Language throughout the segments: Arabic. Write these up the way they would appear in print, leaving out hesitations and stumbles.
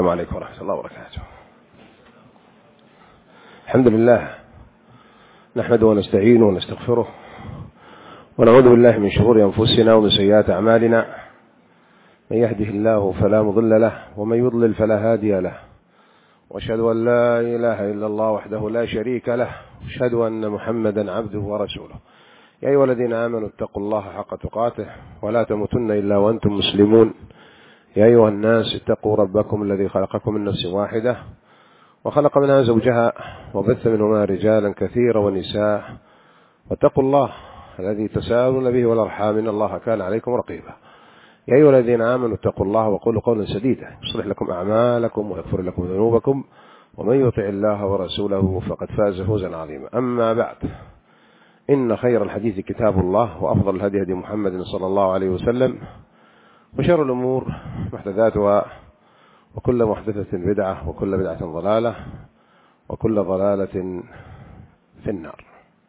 السلام عليكم ورحمة الله وبركاته. الحمد لله نحمده ونستعينه ونستغفره ونعوذ بالله من شرور أنفسنا ومن سيئات أعمالنا، من يهده الله فلا مضل له ومن يضلل فلا هادي له، وأشهد أن لا إله إلا الله وحده لا شريك له، وأشهد أن محمدا عبده ورسوله. يا أيها الذين آمنوا اتقوا الله حق تقاته ولا تموتن إلا وأنتم مسلمون. يا أيها الناس اتقوا ربكم الذي خلقكم من نفس واحدة وخلق منها زوجها وبث منهما رجالا كثيرا ونساء، واتقوا الله الذي تساءلون به والأرحام إن الله كان عليكم رقيبا. يا أيها الذين آمنوا اتقوا الله وقولوا قولا سديدا يصلح لكم أعمالكم ويغفر لكم ذنوبكم، ومن يطع الله ورسوله فقد فاز فوزا عظيما. أما بعد، إن خير الحديث كتاب الله، وأفضل الهدي هدي محمد صلى الله عليه وسلم، وشر الأمور محدثاتها، وكل محدثة بدعة، وكل بدعة ضلالة، وكل ضلالة في النار.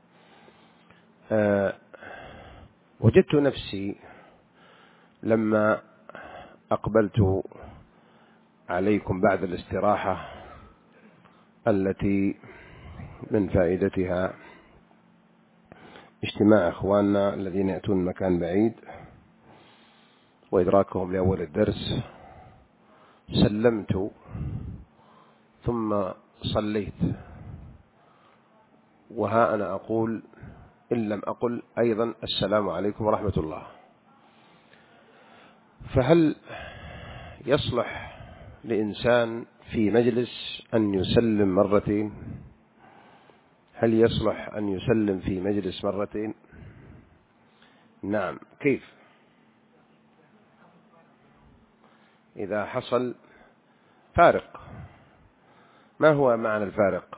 وجدت نفسي لما أقبلت عليكم بعد الاستراحة التي من فائدتها اجتماع أخواننا الذين يأتون من مكان بعيد وإدراكهم لأول الدرس، سلمت ثم صليت، وها أنا أقول إن لم أقل أيضا السلام عليكم ورحمة الله. فهل يصلح لإنسان في مجلس أن يسلم مرتين؟ هل يصلح أن يسلم في مجلس مرتين؟ نعم. كيف؟ إذا حصل فارق. ما هو معنى الفارق؟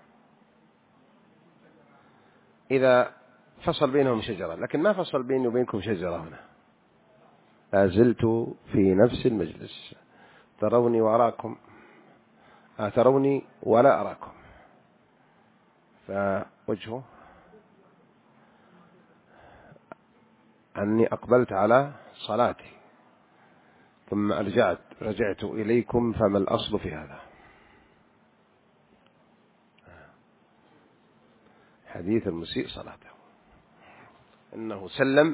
إذا فصل بينهم شجرة، لكن ما فصل بيني وبينكم شجرة هنا، لا زلت في نفس المجلس، تروني وأراكم، تروني ولا أراكم، فوجهه أني أقبلت على صلاتي ثم رجعت إليكم، فما الأصل في هذا؟ حديث المسيء صلاته، إنه سلم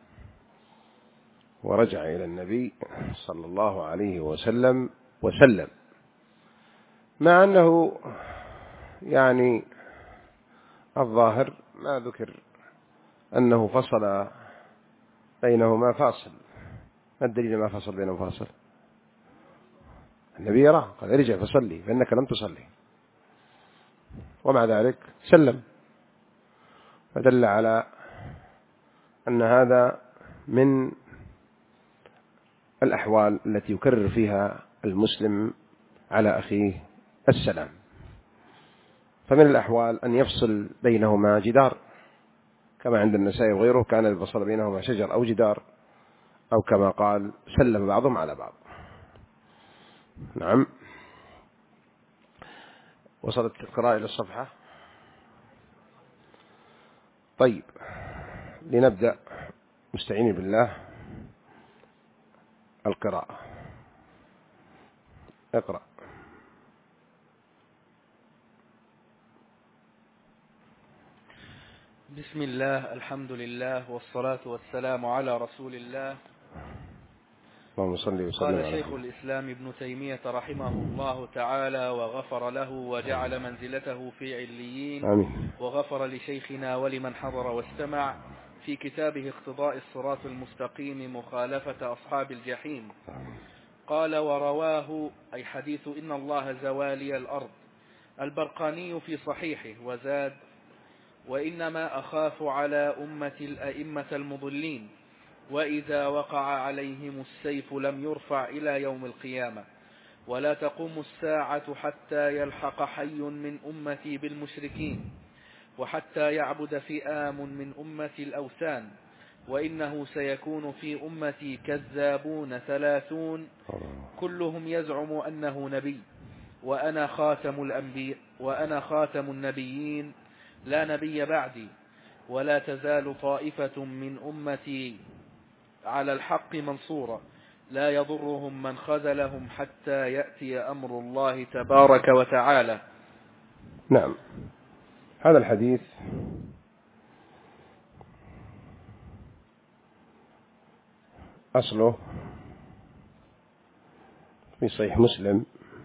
ورجع إلى النبي صلى الله عليه وسلم وسلم، مع أنه يعني الظاهر ما ذكر أنه فصل بينهما فاصل. ما الدليل ما فصل بينهما فاصل؟ النبي يراه قال ارجع فصلي فإنك لم تصلي، ومع ذلك سلم، فدل على أن هذا من الأحوال التي يكرر فيها المسلم على أخيه السلام. فمن الأحوال أن يفصل بينهما جدار، كما عند النسائي وغيره كان الفصل بينهما شجر أو جدار، أو كما قال سلم بعضهم على بعض. نعم. وصلت القراءة إلى الصفحة. طيب، لنبدأ مستعين بالله القراءة. اقرأ. بسم الله، الحمد لله، والصلاة والسلام على رسول الله. اللهم صل وسلم. قال شيخ الإسلام ابن تيمية رحمه الله تعالى وغفر له وجعل منزلته في عليين. آمين. وغفر لشيخنا ولمن حضر واستمع في كتابه اقتضاء الصراط المستقيم مخالفة أصحاب الجحيم. قال ورواه أي حديث إن الله زوالي الأرض البرقاني في صحيحه، وزاد وإنما أخاف على أمة الأئمة المضلين، وإذا وقع عليهم السيف لم يرفع إلى يوم القيامة، ولا تقوم الساعة حتى يلحق حي من أمتي بالمشركين، وحتى يعبد فئام من أمتي الأوثان، وإنه سيكون في أمتي كذابون 30 كلهم يزعم أنه نبي، وأنا خاتم النبيين لا نبي بعدي، ولا تزال طائفة من أمتي على الحق منصورة، لا يضرهم من خذلهم حتى يأتي أمر الله تبارك وتعالى. نعم. هذا الحديث أصله في صحيح مسلم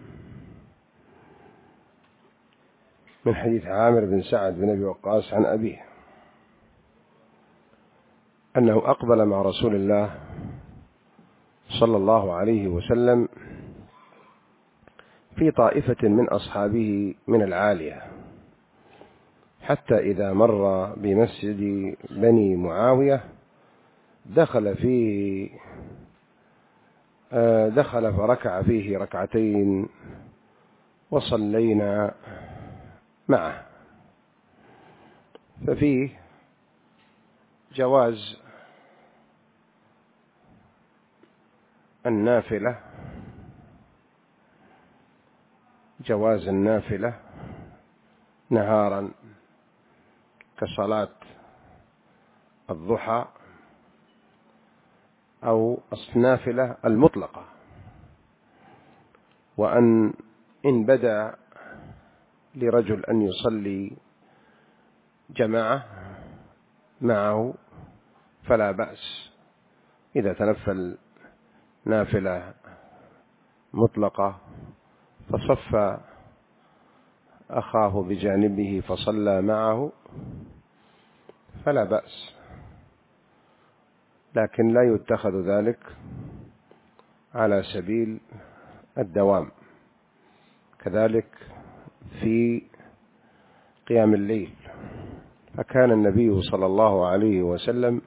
من حديث عامر بن سعد بن أبي وقاص عن أبيه أنه أقبل مع رسول الله صلى الله عليه وسلم في طائفة من أصحابه من العالية، حتى إذا مر بمسجد بني معاوية دخل فركع فيه ركعتين وصلينا معه. ففيه جواز النافلة نهارا كصلاة الضحى أو النافلة المطلقة، وأن إن بدا لرجل أن يصلي جماعة معه فلا بأس إذا تنفل نافلة مطلقة فصف أخاه بجانبه فصلى معه فلا بأس، لكن لا يتخذ ذلك على سبيل الدوام. كذلك في قيام الليل، فكان النبي صلى الله عليه وسلم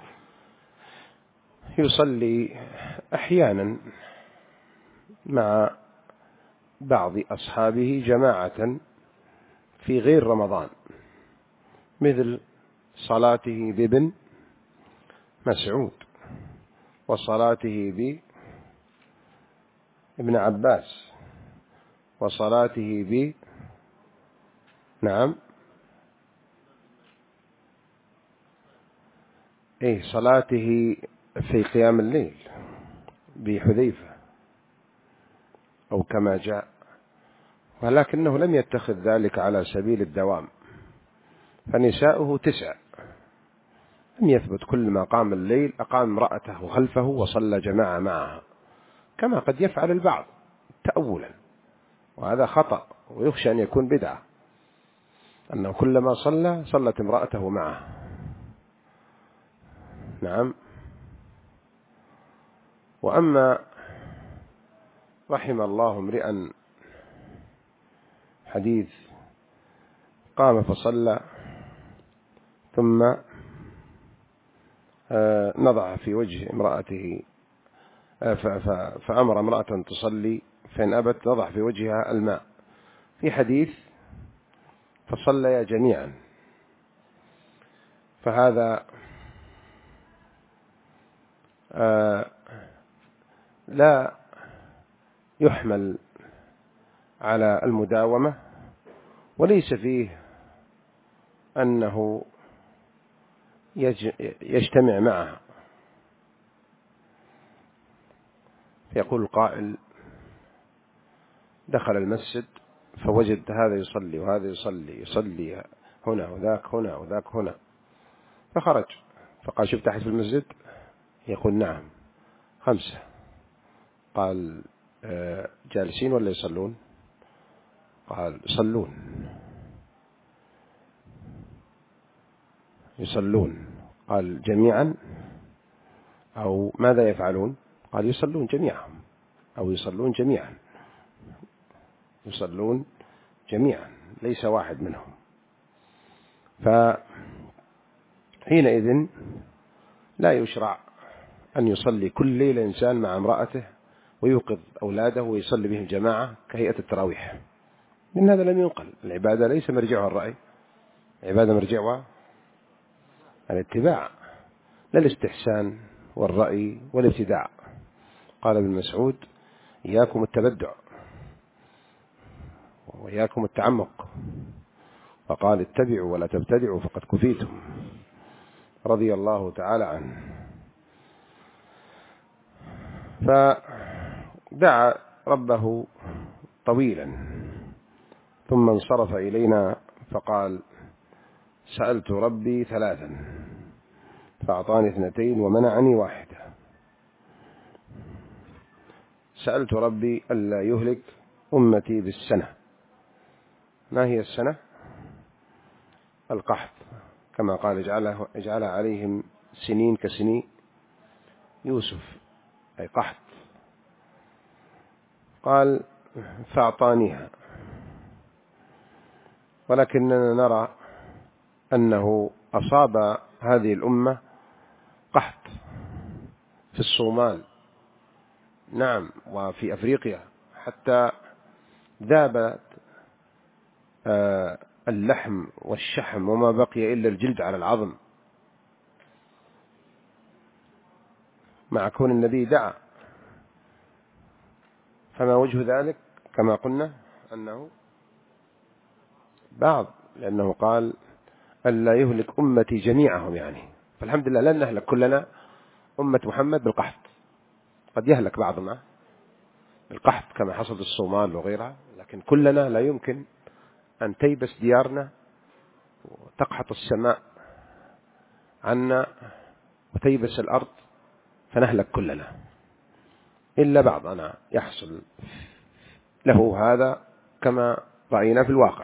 يصلي أحيانا مع بعض أصحابه جماعة في غير رمضان، مثل صلاته بابن مسعود وصلاته بابن عباس وصلاته صلاته في قيام الليل بحذيفة أو كما جاء، ولكنه لم يتخذ ذلك على سبيل الدوام. فنساؤه 9، لم يثبت كل ما قام الليل أقام امرأته خلفه وصلى جماعة معها، كما قد يفعل البعض تأولا، وهذا خطأ ويخشى أن يكون بدعة، أنه كلما صلت امرأته معه. نعم. وأما رحم الله امرئا حديث قام فصلى ثم نضع في وجه امرأته فأمر امرأة تصلي فإن أبت نضع في وجهها الماء، في حديث فصليا جميعا، فهذا لا يحمل على المداومة، وليس فيه أنه يجتمع معها. يقول القائل دخل المسجد فوجد هذا يصلي وهذا يصلي هنا وذاك هنا وذاك هنا، فخرج فقال شفت أحد في المسجد؟ يقول نعم 5. قال جالسين ولا يصلون؟ قال يصلون. قال جميعا أو ماذا يفعلون؟ قال يصلون جميعهم أو يصلون جميعا ليس واحد منهم. فحينئذ لا يشرع أن يصلي كل ليلة إنسان مع امرأته ويوقظ أولاده ويصلي بهم جماعة كهيئة التراويح، لأن هذا لم ينقل. العبادة ليس مرجعها الرأي، العبادة مرجعها الاتباع، لا الاستحسان والرأي والابتداع. قال ابن مسعود إياكم التبدع وإياكم التعمق، فقال اتبعوا ولا تبتدعوا فقد كفيتم، رضي الله تعالى عنه. فدعا ربه طويلا ثم انصرف إلينا فقال: سألت ربي 3 فأعطاني 2 ومنعني 1. سألت ربي ألا يهلك أمتي بالسنة. ما هي السنة؟ القحط، كما قال: اجعل عليهم سنين كسنين يوسف، أي قحط. قال: فأعطانيها، ولكننا نرى أنه أصاب هذه الأمة قحط في الصومال، نعم، وفي أفريقيا، حتى ذابت اللحم والشحم وما بقي إلا الجلد على العظم، مع كون النبي دعا. فما وجه ذلك؟ كما قلنا أنه بعض، لأنه قال: ألا يهلك أمتي جميعهم، يعني فالحمد لله لن نهلك كلنا أمة محمد بالقحط. قد يهلك بعضنا بالقحط كما حصل في الصومال وغيرها، لكن كلنا لا يمكن أن تيبس ديارنا وتقحط السماء عنا وتيبس الأرض فنهلك كلنا، إلا بعضنا يحصل له هذا كما رأينا في الواقع.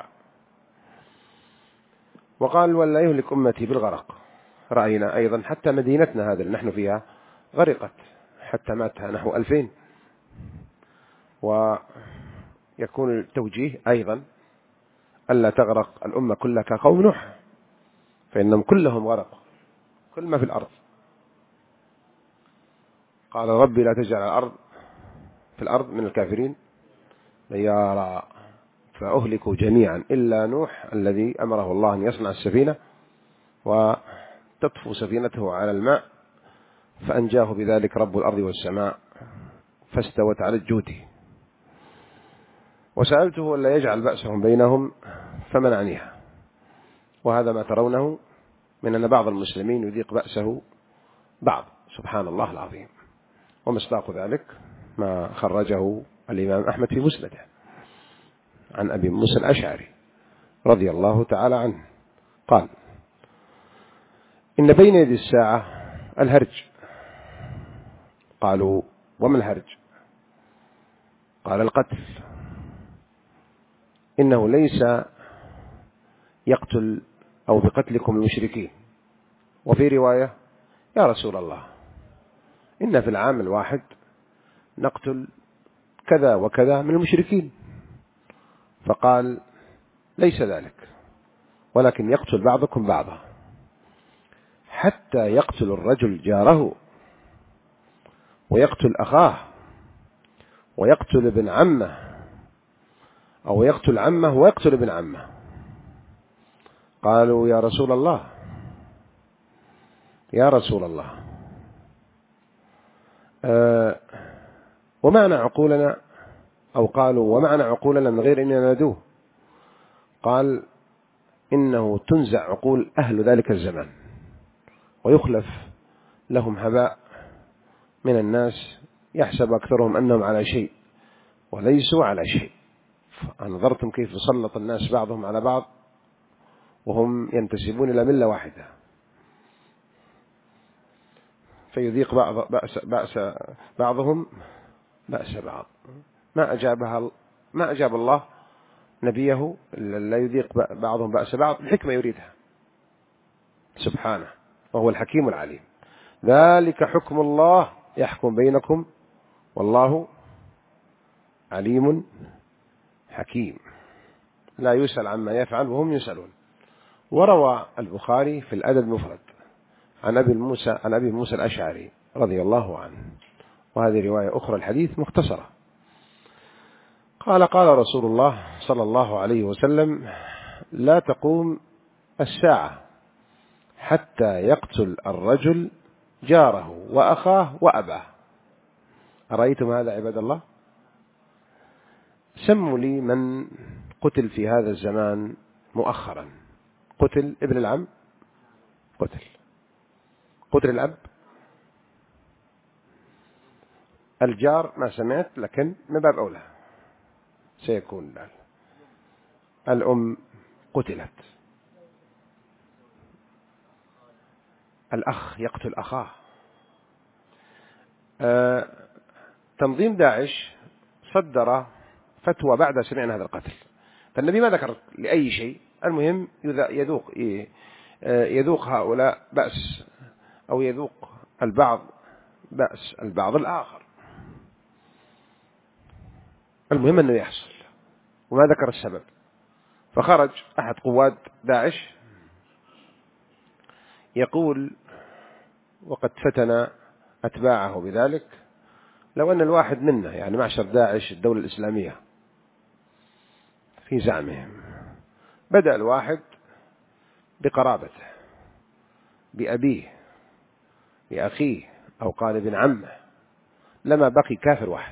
وقال: ولا يهلك أمتي بالغرق. رأينا أيضا حتى مدينتنا هذا اللي نحن فيها غرقت، حتى ماتها نحو 2000. ويكون التوجيه أيضا ألا تغرق الأمة كلها كقوم نوح، فإنهم كلهم غرقوا، كل ما في الأرض. قال: ربي لا تجعل في الأرض من الكافرين ديارا، فأهلكوا جميعا إلا نوح الذي أمره الله أن يصنع السفينة وتطفو سفينته على الماء، فأنجاه بذلك رب الأرض والسماء فاستوت على الجود. وسألته ألا يجعل بأسهم بينهم فمنعنيها. وهذا ما ترونه من أن بعض المسلمين يذيق بأسه بعض، سبحان الله العظيم. ومصداق ذلك ما خرجه الإمام أحمد في مسنده عن أبي موسى الأشعري رضي الله تعالى عنه قال: إن بين يدي الساعة الهرج. قالوا: وما الهرج؟ قال: القتل. إنه ليس يقتل أو بقتلكم المشركين. وفي رواية: يا رسول الله، إن في العام الواحد نقتل كذا وكذا من المشركين. فقال: ليس ذلك، ولكن يقتل بعضكم بعضا، حتى يقتل الرجل جاره، ويقتل أخاه، ويقتل ابن عمه، أو يقتل عمه ويقتل ابن عمه. قالوا: يا رسول الله، يا رسول الله، ومعنى عقولنا، أو قالوا: ومعنى عقولنا من غير أن ندوه؟ قال: إنه تنزع عقول أهل ذلك الزمان ويخلف لهم هباء من الناس، يحسب أكثرهم أنهم على شيء وليسوا على شيء. فأنظرتم كيف يسلط الناس بعضهم على بعض وهم ينتسبون إلى ملة واحدة، فيذيق بأس بعضهم بأس بعض. ما أجاب الله نبيه لا يذيق بعضهم بأس بعض، الحكمة يريدها سبحانه، وهو الحكيم العليم. ذلك حكم الله يحكم بينكم والله عليم حكيم، لا يسأل عما يفعل وهم يسألون. وروى البخاري في الأدب المفرد عن أبي موسى الأشعري رضي الله عنه، وهذه رواية أخرى الحديث مختصرة. قال: قال رسول الله صلى الله عليه وسلم: لا تقوم الساعة حتى يقتل الرجل جاره وأخاه وأباه. أرأيتم هذا عباد الله؟ سموا لي من قتل في هذا الزمان مؤخرا. قتل ابن العم، قتل الأب، الجار ما سمعت، لكن من باب أولى سيكون الأم قتلت، الأخ يقتل أخاه. تنظيم داعش صدر فتوى بعد سمعنا هذا القتل، فالنبي ما ذكر لأي شيء، المهم يذوق هؤلاء بأس، أو يذوق البعض بأس البعض الآخر، المهم أنه يحصل، وما ذكر السبب. فخرج أحد قواد داعش يقول، وقد فتن أتباعه بذلك، لو أن الواحد منا، يعني معشر داعش الدولة الإسلامية في زعمهم، بدأ الواحد بقرابته، بأبيه، بأخيه، أو قال ابن عمه، لما بقي كافر واحد.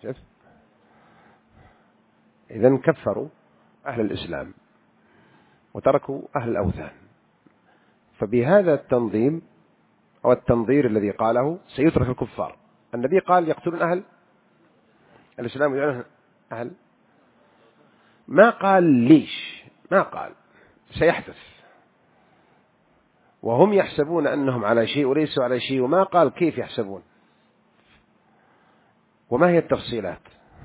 إذن كفروا أهل الإسلام وتركوا أهل الأوثان. فبهذا التنظيم أو التنظير الذي قاله سيترك الكفار. النبي قال يقتلون أهل الإسلام ويجعلون أهل، ما قال ليش، ما قال سيحدث، وهم يحسبون أنهم على شيء وليسوا على شيء، وما قال كيف يحسبون وما هي التفصيلات.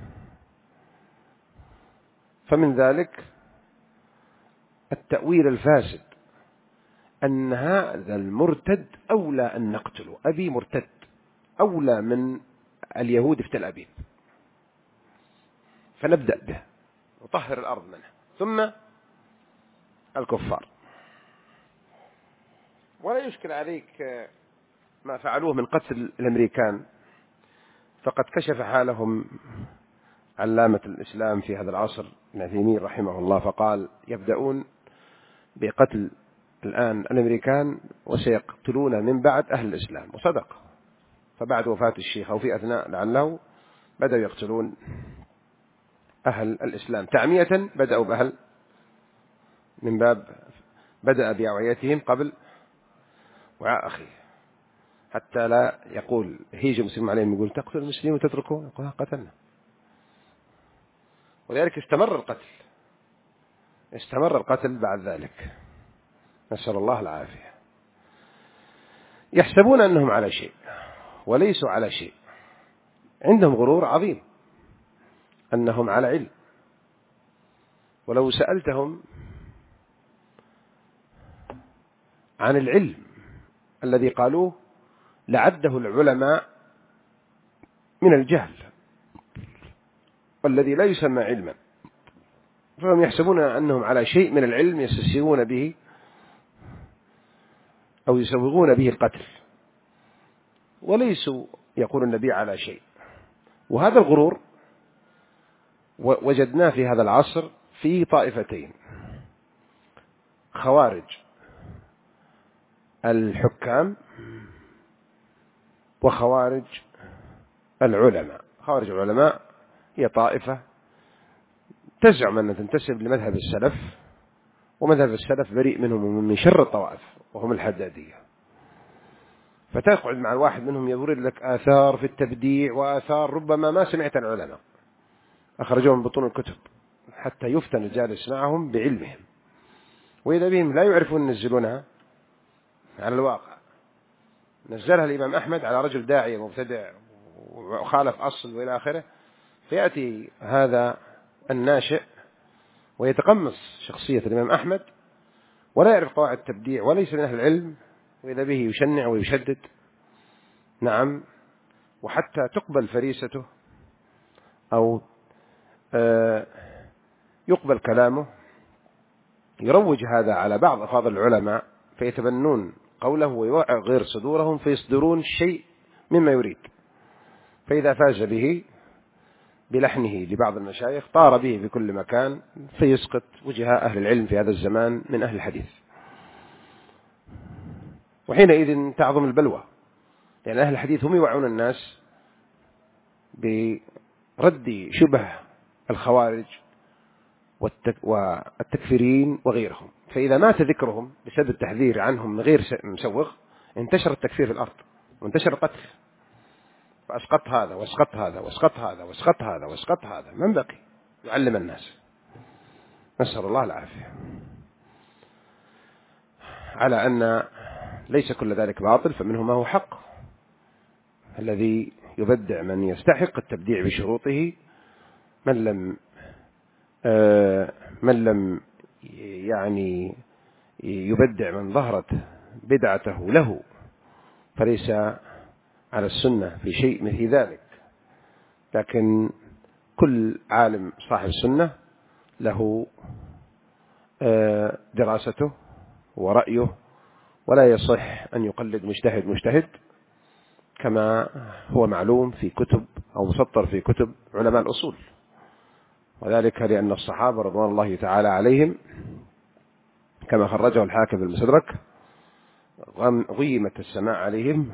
فمن ذلك التأويل الفاسد أن هذا المرتد أولى أن نقتله، أبي مرتد أولى من اليهود في تل أبيب، فنبدأ به وطهر الأرض منه، ثم الكفار. ولا يشكل عليك ما فعلوه من قتل الأمريكان، فقد كشف حالهم علامة الإسلام في هذا العصر ابن عثيمين رحمه الله، فقال يبدأون بقتل الآن الأمريكان وسيقتلون من بعد أهل الإسلام، وصدق. فبعد وفاة الشيخ أو في أثناء لعله بدأوا يقتلون أهل الإسلام تعمية، بدأوا بأهل من باب بدأ بأوعيتهم قبل وعاء أخيه، حتى لا يقول هيج مسلم عليهم يقول تقتل المسلمين وتتركه، يقول قتلنا. ولذلك استمر القتل بعد ذلك، نسأل الله العافية. يحسبون أنهم على شيء وليسوا على شيء، عندهم غرور عظيم أنهم على علم. ولو سألتهم عن العلم الذي قالوه لعده العلماء من الجهل والذي لا يسمى علما، فهم يحسبون أنهم على شيء من العلم يستسيغون به أو يسوغون به القتل، وليسوا يقول النبي على شيء. وهذا الغرور وجدناه في هذا العصر في طائفتين: خوارج الحكام وخوارج العلماء. خوارج العلماء هي طائفة تزعم أن تنتسب لمذهب السلف، ومذهب السلف بريء منهم ومن شر الطوائف، وهم الحدادية. فتقعد مع الواحد منهم يورد لك آثار في التبديع وآثار ربما ما سمعت العلماء أخرجوهم من بطون الكتب، حتى يفتن الجالس معهم بعلمهم، وإذا بهم لا يعرفون ينزلونها على الواقع. نزلها الإمام أحمد على رجل داعي مبتدع وخالف أصل وإلى آخره، فيأتي هذا الناشئ ويتقمص شخصية الإمام أحمد ولا يعرف قواعد التبديع وليس من أهل العلم، وإذا به يشنع ويشدد، نعم، وحتى تقبل فريسته أو يقبل كلامه، يروج هذا على بعض أفاضل العلماء فيتبنون قوله ويوعي غير صدورهم فيصدرون شيء مما يريد. فإذا فاز به بلحنه لبعض المشايخ طار به في كل مكان، فيسقط وجهاء أهل العلم في هذا الزمان من أهل الحديث، وحينئذ تعظم البلوى، لأن أهل الحديث هم يوعون الناس برد شبه الخوارج والتكفيرين وغيرهم. فإذا مات ذكرهم بسبب التحذير عنهم من غير مسوغ، انتشر التكفير في الأرض وانتشر القتل، فأسقط هذا واسقط هذا واسقط هذا واسقط هذا واسقط هذا، من بقي يعلم الناس؟ نسأل الله العافية. على أن ليس كل ذلك باطل، فمنه ما هو حق. الذي يبدع من يستحق التبديع بشروطه، من لم يعني يبدع من ظهرت بدعته له، فليس على السنة في شيء مثل ذلك. لكن كل عالم صاحب سنة له دراسته ورأيه، ولا يصح أن يقلد مجتهد كما هو معلوم في كتب أو مسطر في كتب علماء الأصول. وذلك لأن الصحابة رضوان الله تعالى عليهم كما خرجه الحاكم في المستدرك غيمت السماء عليهم،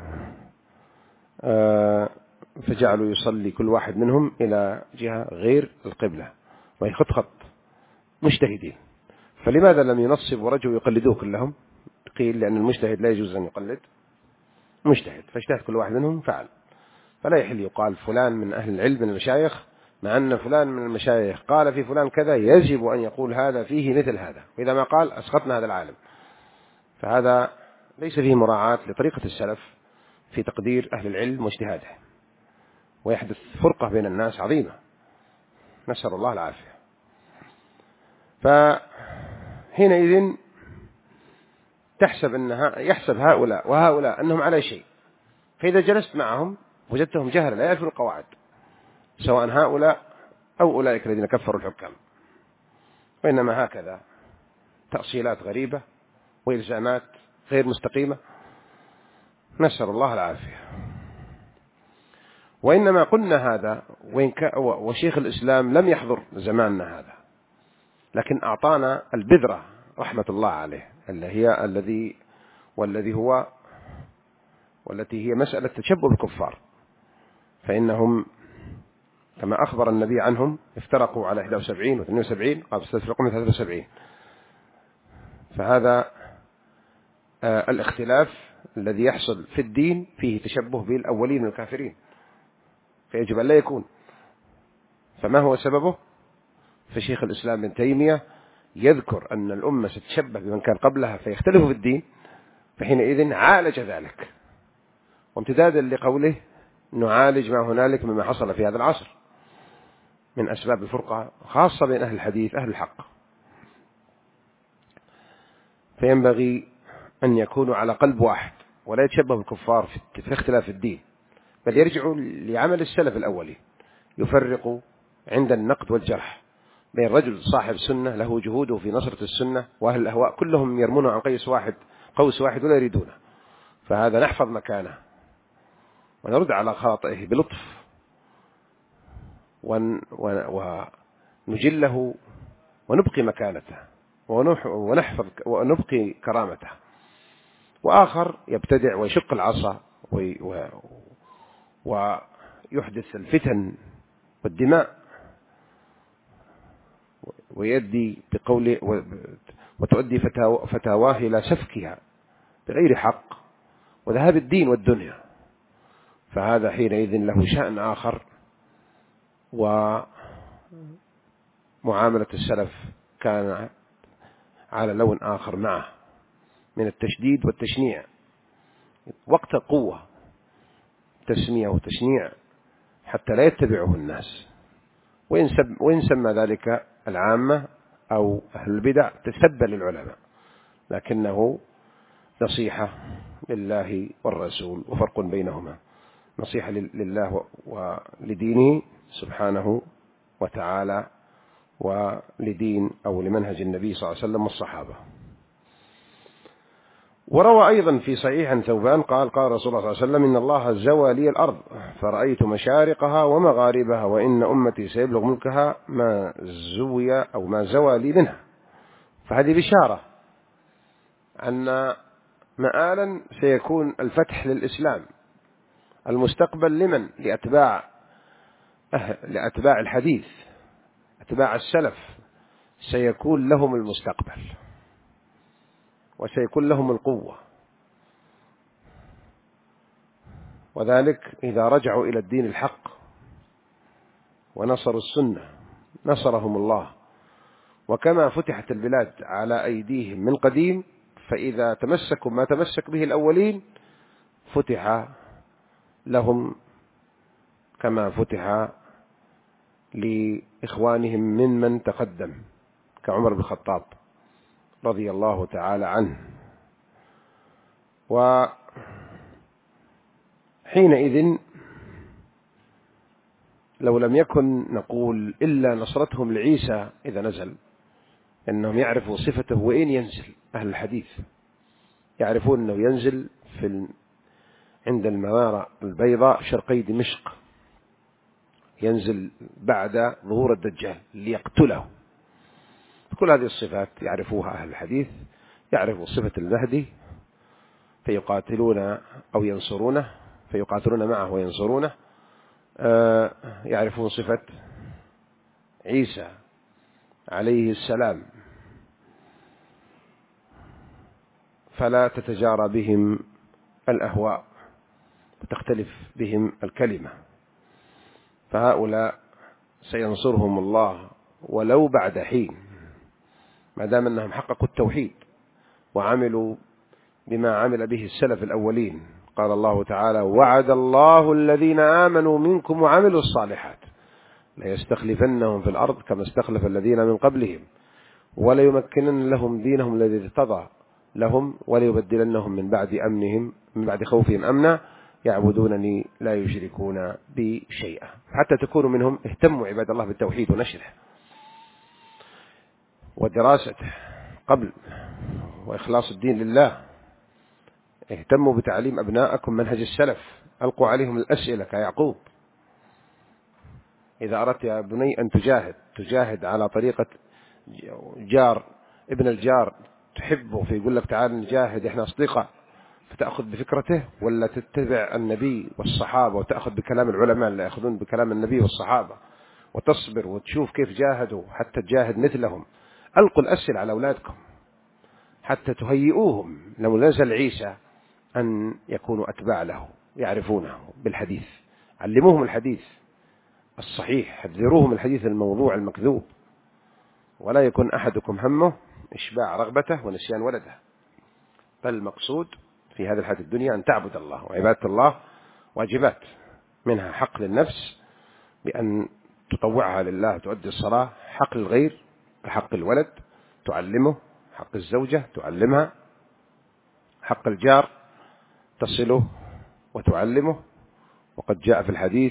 فجعلوا يصلي كل واحد منهم إلى جهة غير القبلة ويخط مجتهدين. فلماذا لم ينصبوا رجل يقلدوه كلهم؟ قيل لأن المجتهد لا يجوز أن يقلد مجتهد، فاجتهد كل واحد منهم فعل. فلا يحل يقال فلان من أهل العلم من المشايخ، مع أن فلان من المشايخ قال في فلان كذا، يجب أن يقول هذا فيه مثل هذا، وإذا ما قال أسقطنا هذا العالم. فهذا ليس فيه مراعاة لطريقة السلف في تقدير أهل العلم واجتهاده، ويحدث فرقة بين الناس عظيمة، نسأل الله العافية. فحينئذ يحسب هؤلاء وهؤلاء أنهم على شيء، فإذا جلست معهم وجدتهم جهلا لا يعرفون القواعد، سواء هؤلاء أو أولئك الذين كفروا الحكام، وإنما هكذا تأصيلات غريبة وإلزامات غير مستقيمة، نسأل الله العافية. وإنما قلنا هذا وشيخ الإسلام لم يحضر زماننا هذا، لكن أعطانا البذرة رحمة الله عليه والتي هي مسألة تشبه بالكفار. فإنهم كما أخبر النبي عنهم افترقوا على 71 و72، قال ستفرقوا من 73. فهذا الاختلاف الذي يحصل في الدين فيه تشبه بالأولين من الكافرين، فيجب أن لا يكون. فما هو سببه؟ فشيخ الإسلام ابن تيمية يذكر أن الأمة ستشبه بمن كان قبلها فيختلفوا في الدين، فحينئذ عالج ذلك، وامتدادا لقوله نعالج ما هنالك مما حصل في هذا العصر من أسباب الفرقة، خاصة بين أهل الحديث أهل الحق. فينبغي أن يكونوا على قلب واحد، ولا يتشبه بالكفار في اختلاف الدين، بل يرجعوا لعمل السلف الأولي، يفرقوا عند النقد والجرح بين رجل صاحب سنة له جهوده في نصرة السنة، وأهل الأهواء كلهم يرمونه عن قوس واحد ولا يريدونه. فهذا نحفظ مكانه ونرد على خاطئه بلطف ونجله ونبقي مكانته ونحفظ ونبقي كرامته. وآخر يبتدع ويشق العصا ويحدث الفتن والدماء، ويؤدي بقوله وتؤدي فتاواه إلى سفكها بغير حق وذهاب الدين والدنيا. فهذا حينئذ له شأن آخر، ومعاملة السلف كان على لون آخر معه من التشديد والتشنيع، وقت قوة تسمية وتشنيع حتى لا يتبعه الناس، وإن سمى ذلك العامة أو أهل البدع تسبا للعلماء، لكنه نصيحة لله والرسول، وفرق بينهما، نصيحة لله ولدينه سبحانه وتعالى، ولدين أو لمنهج النبي صلى الله عليه وسلم والصحابة. وروى أيضا في صحيح عن ثوبان قال قال رسول الله صلى الله عليه وسلم إن الله زوى لي الأرض فرأيت مشارقها ومغاربها، وإن أمتي سيبلغ ملكها ما زوي أو ما زوى لي منها. فهذه بشارة أن مآلا سيكون الفتح للإسلام، المستقبل لمن؟ لأتباع الحديث، أتباع السلف، سيكون لهم المستقبل وسيكون لهم القوة. وذلك إذا رجعوا إلى الدين الحق ونصروا السنة نصرهم الله. وكما فتحت البلاد على أيديهم من قديم، فإذا تمسكوا ما تمسك به الأولين فتح لهم كما فتح لإخوانهم ممن تقدم كعمر بن الخطاب رضي الله تعالى عنه. وحينئذ لو لم يكن نقول إلا نصرتهم لعيسى إذا نزل، أنهم يعرفوا صفته وين ينزل. أهل الحديث يعرفون أنه ينزل عند المنارة البيضاء شرقي دمشق، ينزل بعد ظهور الدجال ليقتله. كل هذه الصفات يعرفوها أهل الحديث. يعرفوا صفة المهدي فيقاتلون أو ينصرونه، فيقاتلون معه وينصرونه. يعرفون صفة عيسى عليه السلام، فلا تتجارى بهم الأهواء وتختلف بهم الكلمة. فهؤلاء سينصرهم الله ولو بعد حين، ما دام أنهم حققوا التوحيد وعملوا بما عمل به السلف الأولين. قال الله تعالى: وعد الله الذين آمنوا منكم وعملوا الصالحات ليستخلفنهم في الأرض كما استخلف الذين من قبلهم وليمكنن لهم دينهم الذي ارتضى لهم وليبدلنهم من بعد خوفهم أمنا يعبدونني لا يشركون بي شيئا. حتى تكونوا منهم. اهتموا عباد الله بالتوحيد ونشره ودراسته قبل وإخلاص الدين لله. اهتموا بتعليم أبنائكم منهج السلف، ألقوا عليهم الأسئلة كيعقوب. إذا أردت يا بني أن تجاهد على طريقة ابن الجار تحبه فيقول لك تعال نجاهد إحنا أصدقاء، فتأخذ بفكرته، ولا تتبع النبي والصحابة وتأخذ بكلام العلماء اللي يأخذون بكلام النبي والصحابة وتصبر وتشوف كيف جاهدوا حتى تجاهد مثلهم. ألقوا الأسئلة على أولادكم حتى تهيئوهم لو نزل عيسى أن يكونوا أتباع له يعرفونه بالحديث. علموهم الحديث الصحيح، حذروهم الحديث الموضوع المكذوب، ولا يكون أحدكم همه إشباع رغبته ونسيان ولده. بل المقصود في هذه الحياة الدنيا أن تعبد الله، وعبادة الله واجبات، منها حق للنفس بأن تطوعها لله، تؤدي الصلاة، حق الغير كحق الولد تعلمه، حق الزوجة تعلمها، حق الجار تصله وتعلمه. وقد جاء في الحديث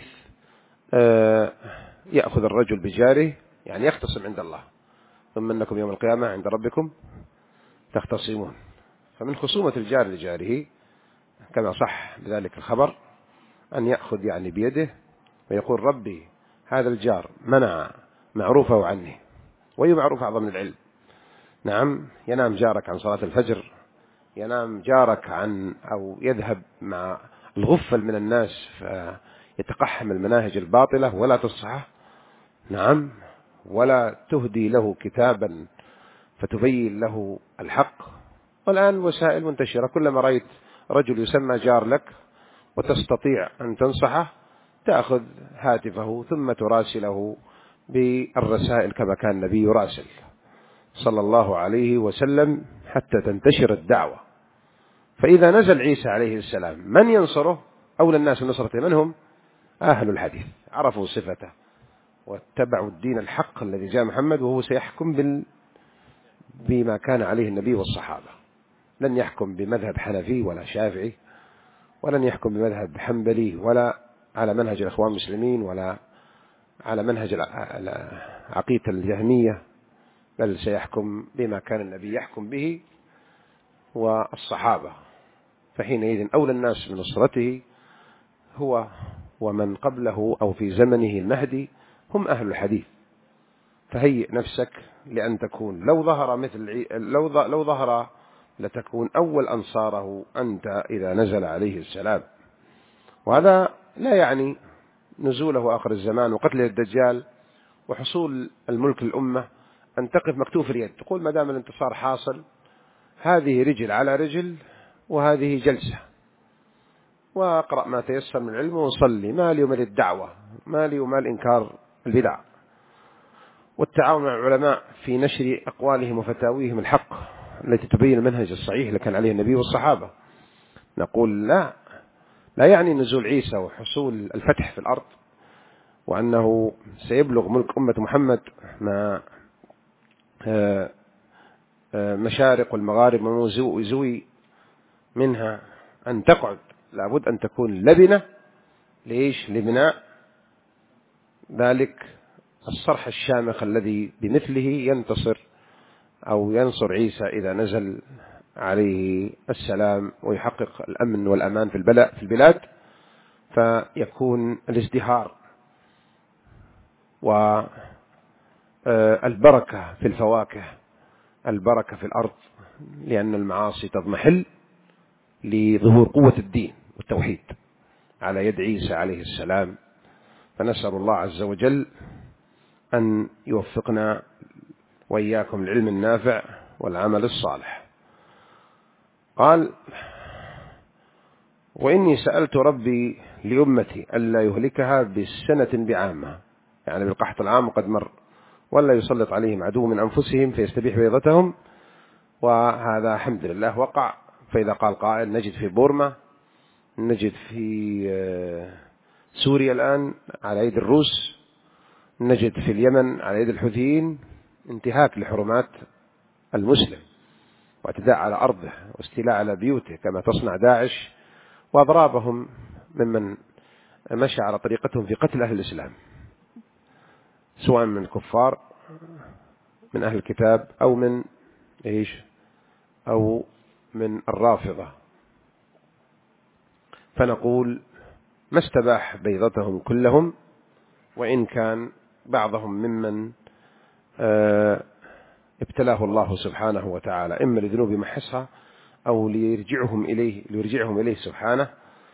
يأخذ الرجل بجاره، يعني يختصم عند الله، ثم أنكم يوم القيامة عند ربكم تختصمون. فمن خصومة الجار لجاره كما صح بذلك الخبر أن يأخذ يعني بيده ويقول: ربي هذا الجار منع معروفه عني. وهي معروف أعظم من العلم. نعم، ينام جارك عن صلاة الفجر، ينام جارك عن أو يذهب مع الغفل من الناس فيتقحم المناهج الباطلة ولا تصحح. نعم، ولا تهدي له كتابا فتبين له الحق. والآن وسائل منتشرة، كلما رأيت رجل يسمى جار لك وتستطيع أن تنصحه تأخذ هاتفه ثم تراسله بالرسائل كما كان النبي يراسل صلى الله عليه وسلم حتى تنتشر الدعوة. فإذا نزل عيسى عليه السلام من ينصره؟ أولى الناس بنصرته من هم؟ أهل الحديث، عرفوا صفته واتبعوا الدين الحق الذي جاء محمد، وهو سيحكم بما كان عليه النبي والصحابة. لن يحكم بمذهب حنفي ولا شافعي، ولن يحكم بمذهب حنبلي، ولا على منهج الإخوان المسلمين، ولا على منهج عقيدة الجهمية، بل سيحكم بما كان النبي يحكم به والصحابة. فحينئذ أولى الناس بنصرته هو ومن قبله أو في زمنه المهدي هم أهل الحديث. فهيئ نفسك لأن تكون لو ظهر لتكون أول أنصاره أنت إذا نزل عليه السلام. وهذا لا يعني نزوله آخر الزمان وقتل الدجال وحصول الملك للأمة أن تقف مكتوف اليد تقول ما دام الانتصار حاصل هذه رجل على رجل وهذه جلسة. وأقرأ ما تيسر من العلم وصلي، ما لي ومال الدعوة، ما لي ومال إنكار البدع، والتعاون مع العلماء في نشر أقوالهم وفتاويهم الحق التي تبين المنهج الصحيح اللي كان عليه النبي والصحابة. نقول لا يعني نزول عيسى وحصول الفتح في الأرض وأنه سيبلغ ملك أمة محمد ما مشارق والمغارب وزوي منها أن تقعد، لابد أن تكون لبنة لبناء ذلك الصرح الشامخ الذي بمثله ينتصر أو ينصر عيسى إذا نزل عليه السلام ويحقق الأمن والأمان في البلاد، فيكون الازدهار والبركة في الفواكه، البركة في الأرض، لأن المعاصي تضمحل لظهور قوة الدين والتوحيد على يد عيسى عليه السلام. فنسأل الله عز وجل أن يوفقنا وإياكم العلم النافع والعمل الصالح. قال: وإني سألت ربي لأمتي ألا يهلكها بالسنة بعامة، يعني بالقحط العام قد مر، ولا يسلط عليهم عدو من أنفسهم فيستبيح بيضتهم، وهذا الحمد لله وقع. فإذا قال قائل نجد في بورما، نجد في سوريا الآن على يد الروس، نجد في اليمن على يد الحوثيين انتهاك لحرمات المسلم واعتداء على أرضه واستيلاء على بيوته كما تصنع داعش، وأضرابهم ممن مشى على طريقتهم في قتل أهل الإسلام، سواء من الكفار من أهل الكتاب أو من الرافضة. فنقول ما استباح بيضتهم كلهم، وإن كان بعضهم ممن ابتلاه الله سبحانه وتعالى إما لذنوب محصها أو ليرجعهم إليه سبحانه.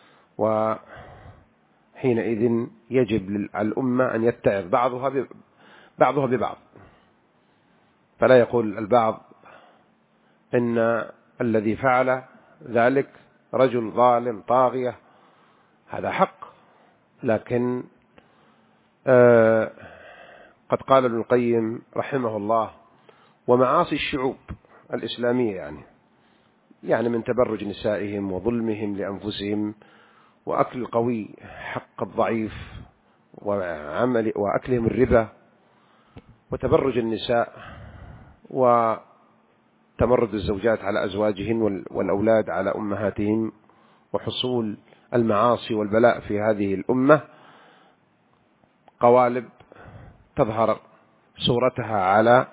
وحينئذ يجب على الأمة أن يتعظ بعضها ببعض، فلا يقول البعض إن الذي فعل ذلك رجل ظالم طاغية، هذا حق، لكن قد قال ابن القيم رحمه الله: ومعاصي الشعوب الإسلامية يعني من تبرج نسائهم وظلمهم لأنفسهم وأكل القوي حق الضعيف وأكلهم الربا وتبرج النساء وتمرد الزوجات على أزواجهن والأولاد على أمهاتهم وحصول المعاصي والبلاء في هذه الأمة، قوالب تظهر صورتها على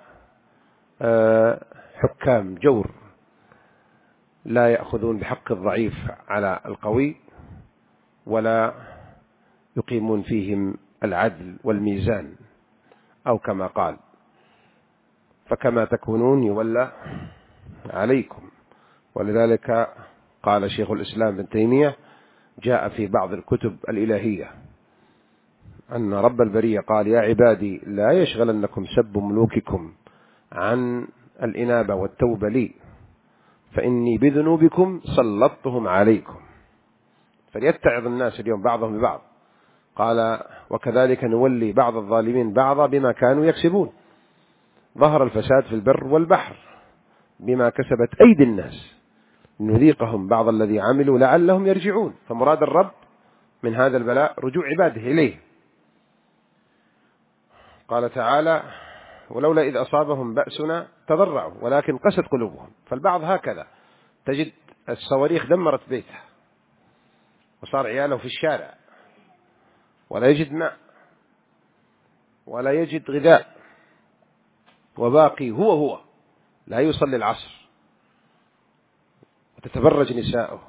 حكام جور لا يأخذون بحق الضعيف على القوي ولا يقيمون فيهم العدل والميزان، أو كما قال: فكما تكونون يولى عليكم. ولذلك قال شيخ الإسلام ابن تيمية: جاء في بعض الكتب الإلهية أن رب البرية قال: يا عبادي لا يشغلنكم سب ملوككم عن الإنابة والتوبة لي، فإني بذنوبكم سلطتهم عليكم. فليتعظ الناس اليوم بعضهم ببعض. قال: وكذلك نولي بعض الظالمين بعضا بما كانوا يكسبون. ظهر الفساد في البر والبحر بما كسبت أيدي الناس، نذيقهم بعض الذي عملوا لعلهم يرجعون. فمراد الرب من هذا البلاء رجوع عباده إليه. قال تعالى: ولولا إذ أصابهم بأسنا تضرعوا ولكن قست قلوبهم. فالبعض هكذا، تجد الصواريخ دمرت بيته وصار عياله في الشارع ولا يجد ماء ولا يجد غذاء، وباقي هو لا يصلي العصر وتتبرج نساؤه،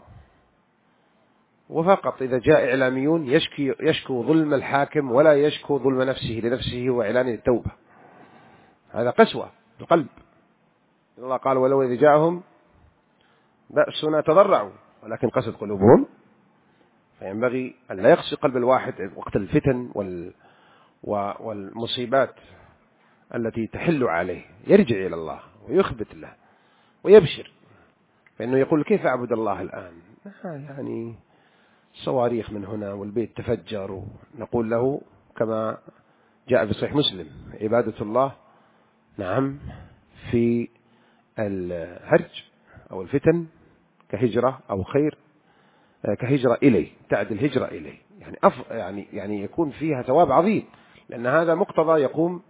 وفقط إذا جاء إعلاميون يشكو ظلم الحاكم ولا يشكو ظلم نفسه لنفسه وإعلان التوبة. هذا قسوة القلب. الله قال: ولو إذا جاءهم بأسنا تضرعوا ولكن قست قلوبهم. فينبغي أن لا يقسي قلب الواحد وقت الفتن والمصيبات التي تحل عليه، يرجع إلى الله ويخبت له ويبشر، فإنه يقول: كيف أعبد الله الآن؟ يعني صواريخ من هنا والبيت تفجر، نقول له كما جاء في صحيح مسلم: عبادة الله نعم في الهرج أو الفتن كهجرة أو خير كهجرة إليه، تعدل هجرة إليه، يعني يكون فيها ثواب عظيم، لأن هذا مقتضى يقوم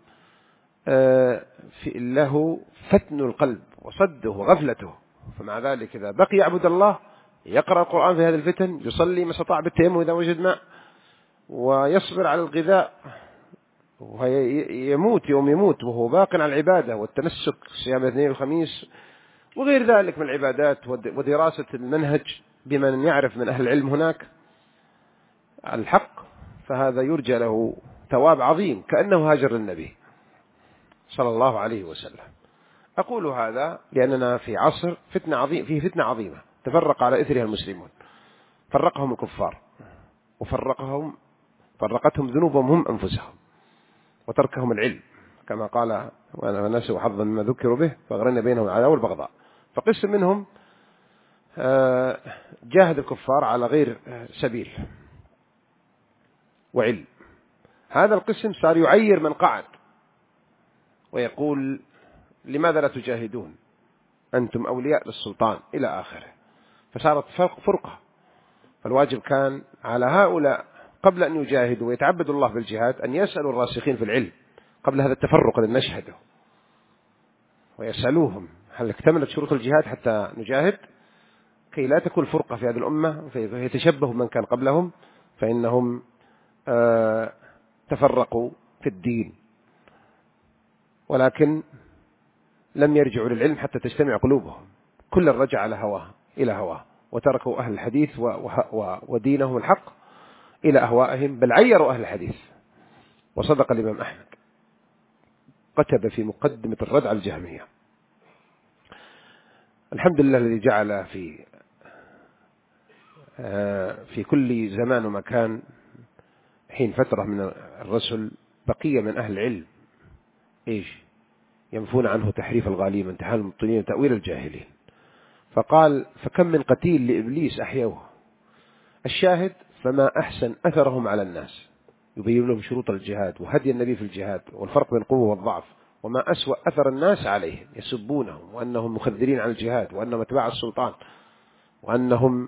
له فتن القلب وصده وغفلته. فمع ذلك إذا بقي يعبد الله، يقرأ القرآن في هذه الفتن، يصلي ما استطاع بالتيمم إذا وجد ماء، ويصبر على الغذاء، ويموت يوم يموت وهو باق على العبادة والتمسك صيام الاثنين والخميس وغير ذلك من العبادات ودراسة المنهج بمن يعرف من أهل العلم هناك الحق، فهذا يرجى له ثواب عظيم كأنه هاجر للنبي صلى الله عليه وسلم. أقول هذا لأننا في عصر فيه فتنة عظيمة تفرق على إثرها المسلمون، فرقهم الكفار فرقتهم ذنوبهم هم أنفسهم وتركهم العلم، كما قال: وأنا نسوا حظا مما ذكروا به فأغرينا بينهم العداوة والبغضاء. فقسم منهم جاهد الكفار على غير سبيل وعلم، هذا القسم صار يعير من قعد ويقول: لماذا لا تجاهدون أنتم أولياء للسلطان إلى آخره. فصارت فرقة. فالواجب كان على هؤلاء قبل أن يجاهدوا ويتعبدوا الله بالجهاد أن يسألوا الراسخين في العلم قبل هذا التفرق الذي نشهده، ويسألوهم: هل اكتملت شروط الجهاد حتى نجاهد؟ كي لا تكون فرقة في هذه الأمة فيتشبه من كان قبلهم، فإنهم تفرقوا في الدين ولكن لم يرجعوا للعلم حتى تجتمع قلوبهم، كل رجع إلى هواه وتركوا أهل الحديث ودينهم الحق إلى أهوائهم، بل عيروا أهل الحديث. وصدق الإمام أحمد كتب في مقدمة الرد على الجهمية: الحمد لله الذي جعل في كل زمان ومكان حين فترة من الرسل بقية من أهل العلم ينفون عنه تحريف الغالين وانتحال المبطلين وتأويل الجاهلين. فقال: فكم من قتيل لإبليس أحيوه. الشاهد: فما أحسن أثرهم على الناس، يبين لهم شروط الجهاد وهدي النبي في الجهاد والفرق بين القوة والضعف، وما أسوأ أثر الناس عليهم، يسبونهم وأنهم مخذلين عن الجهاد وأنهم اتباع السلطان وأنهم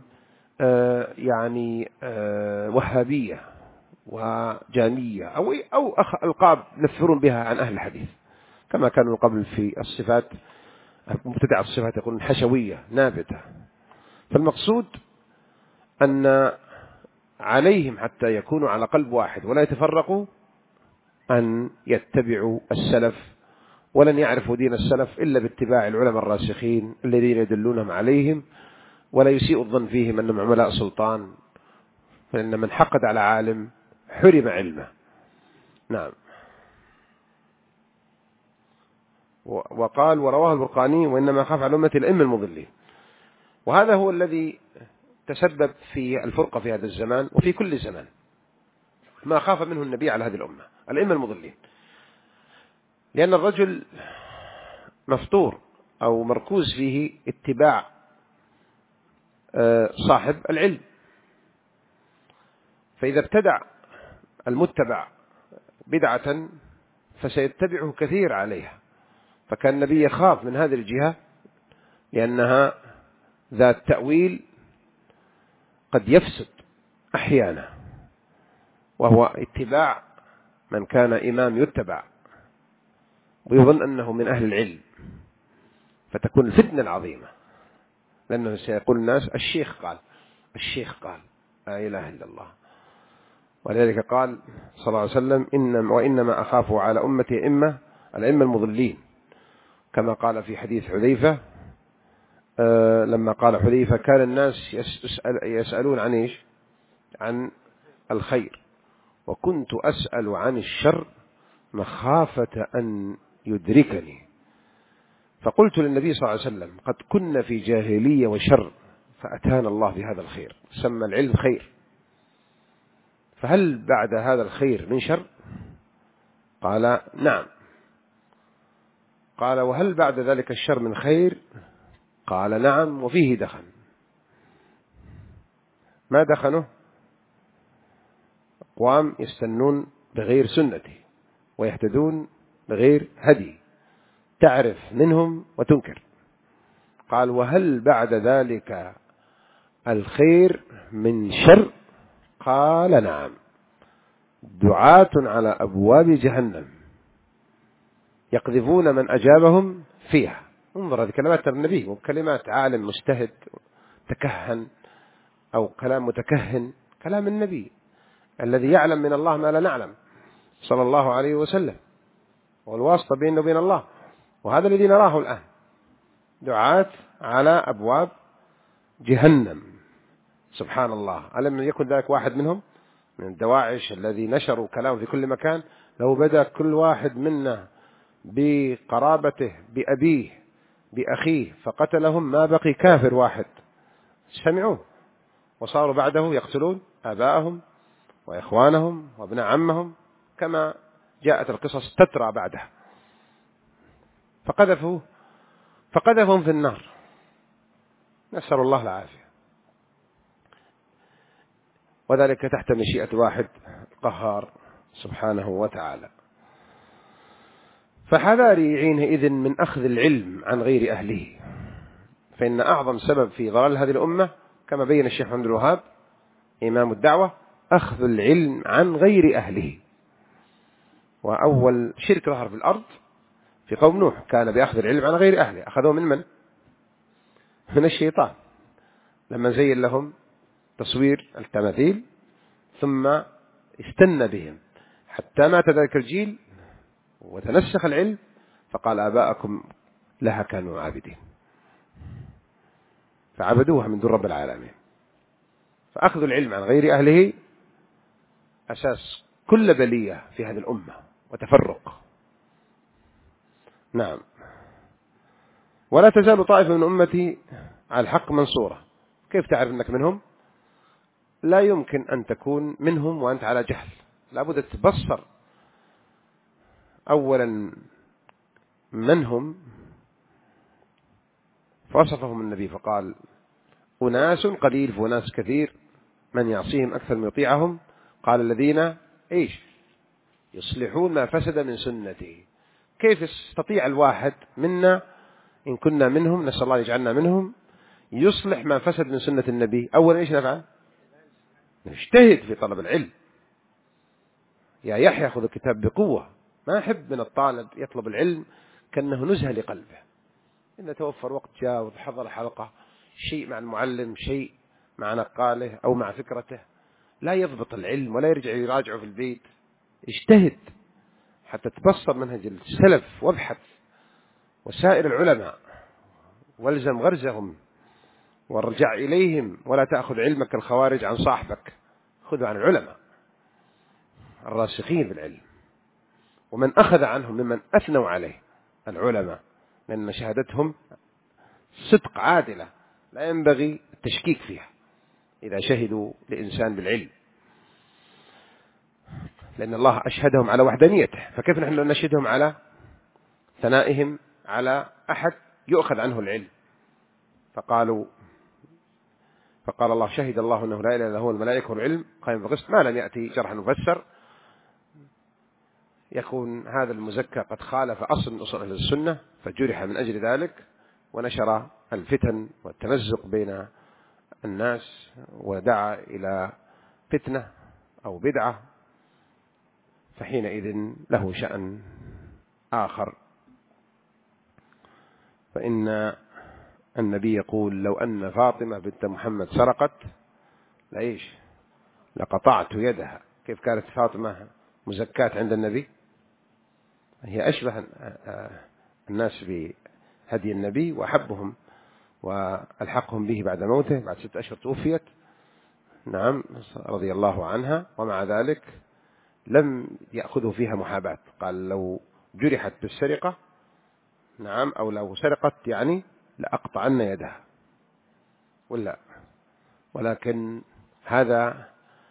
وهابية وجامية أو ألقاب ينفرون بها عن أهل الحديث، كما كانوا قبل في الصفات مبتدع الصفات يقولون حشوية نابتة. فالمقصود أن عليهم حتى يكونوا على قلب واحد ولا يتفرقوا أن يتبعوا السلف، ولن يعرفوا دين السلف إلا باتباع العلماء الراسخين الذين يدلونهم عليهم، ولا يسيء الظن فيهم أنهم عملاء سلطان، فإن من حقد على عالم حرم علمه. نعم. وقال: ورواه البرقاني: وإنما خاف على أمتي الأئمة المضلين. وهذا هو الذي تسبب في الفرقة في هذا الزمان وفي كل زمان، ما خاف منه النبي على هذه الأمة، الأئمة المضلين، لأن الرجل مفطور أو مركوز فيه اتباع صاحب العلم، فإذا ابتدع المتبع بدعة فسيتبعه كثير عليها. فكان النبي يخاف من هذه الجهة لأنها ذات تأويل قد يفسد أحيانا، وهو اتباع من كان إمام يتبع ويظن أنه من أهل العلم، فتكون الفتنة العظيمة، لأنه سيقول الناس: الشيخ قال لا إله إلا الله. ولذلك قال صلى الله عليه وسلم: وإنما أخاف على أمتي الأئمة المضلين، كما قال في حديث حذيفة لما قال حذيفة: كان الناس يسألون عن الخير، وكنت أسأل عن الشر مخافة أن يدركني. فقلت للنبي صلى الله عليه وسلم: قد كنا في جاهلية وشر فأتانا الله بهذا الخير، سمى العلم خير، فهل بعد هذا الخير من شر؟ قال: نعم. قال: وهل بعد ذلك الشر من خير؟ قال: نعم، وفيه دخن. ما دخنه؟ أقوام يستنون بغير سنته ويهتدون بغير هدي، تعرف منهم وتنكر. قال: وهل بعد ذلك الخير من شر؟ قال: نعم، دعاة على أبواب جهنم يقذفون من أجابهم فيها. انظر، هذه كلمات النبي وكلمات عالم مجتهد تكهن أو كلام متكهن، كلام النبي الذي يعلم من الله ما لا نعلم صلى الله عليه وسلم، والواسطة بيننا وبين الله. وهذا الذي نراه الآن، دعاة على أبواب جهنم. سبحان الله، ألم يكن ذلك واحد منهم من الدواعش الذي نشروا كلام في كل مكان؟ لو بدأ كل واحد منا بقرابته بأبيه بأخيه فقتلهم ما بقي كافر واحد. سمعوه وصاروا بعده يقتلون آباءهم وإخوانهم وابناء عمهم، كما جاءت القصص تترى بعدها. فقذفهم في النار، نسأل الله العافية، وذلك تحت مشيئة واحد قهار سبحانه وتعالى. فحذاري حينئذ من أخذ العلم عن غير أهله، فإن أعظم سبب في ضلال هذه الأمة كما بين الشيخ محمد الوهاب إمام الدعوة أخذ العلم عن غير أهله. وأول شرك ظهر في الأرض في قوم نوح كان بأخذ العلم عن غير أهله. أخذوه من من؟ من الشيطان، لما زين لهم تصوير التماثيل ثم استنى بهم حتى مات ذلك الجيل وتنسخ العلم، فقال: آباءكم لها كانوا عابدين، فعبدوها من دون رب العالمين. فأخذ العلم عن غير أهله أساس كل بلية في هذه الأمة وتفرق. نعم. ولا تزال طائفة من أمتي على الحق منصورة. كيف تعرف أنك منهم؟ لا يمكن أن تكون منهم وأنت على جهل، لابد تبصر أولا من هم. فوصفهم النبي فقال: أناس قليل وناس كثير، من يعصيهم أكثر من يطيعهم. قال: الذين يصلحون ما فسد من سنته. كيف يستطيع الواحد منا إن كنا منهم، نسأل الله يجعلنا منهم، يصلح ما فسد من سنة النبي؟ أولا إيش نفعل؟ نجتهد في طلب العلم. يا يحيى خذ الكتاب بقوة. ما أحب من الطالب يطلب العلم كأنه نزهة لقلبه، إن توفر وقت جاء وحضر حلقة، شيء مع المعلم، شيء مع نقاله أو مع فكرته، لا يضبط العلم ولا يرجع يراجعه في البيت. اجتهد حتى تبصر منهج السلف، وابحث وسائر العلماء والزم غرزهم وارجع إليهم، ولا تأخذ علمك الخوارج عن صاحبك، خذوا عن العلماء الراسخين بالعلم، ومن أخذ عنهم ممن أثنوا عليه العلماء، لأن شهادتهم صدق عادلة لا ينبغي التشكيك فيها إذا شهدوا لإنسان بالعلم، لأن الله أشهدهم على وحدانيته، فكيف نحن نشهدهم على ثنائهم على أحد يؤخذ عنه العلم؟ فقال الله: شهد الله أنه لا إله إلا هو الملائكة والعلم قائما بالقسط. ما لم يأتي شرحا مفسر يكون هذا المزكى قد خالف أصل من أصول أهل السنة فجرح من أجل ذلك ونشر الفتن والتمزق بين الناس ودعا إلى فتنة أو بدعة، فحينئذ له شأن آخر. فإن النبي يقول: لو أن فاطمة بنت محمد سرقت لقطعت يدها. كيف كانت فاطمة مزكاة عند النبي؟ هي أشبه الناس بهدي النبي وأحبهم وألحقهم به بعد موته، بعد 6 أشهر توفيت، نعم، رضي الله عنها، ومع ذلك لم يأخذوا فيها محاباة. قال: لو جرحت بالسرقة، نعم، أو لو سرقت لأقطعن يدها، ولكن هذا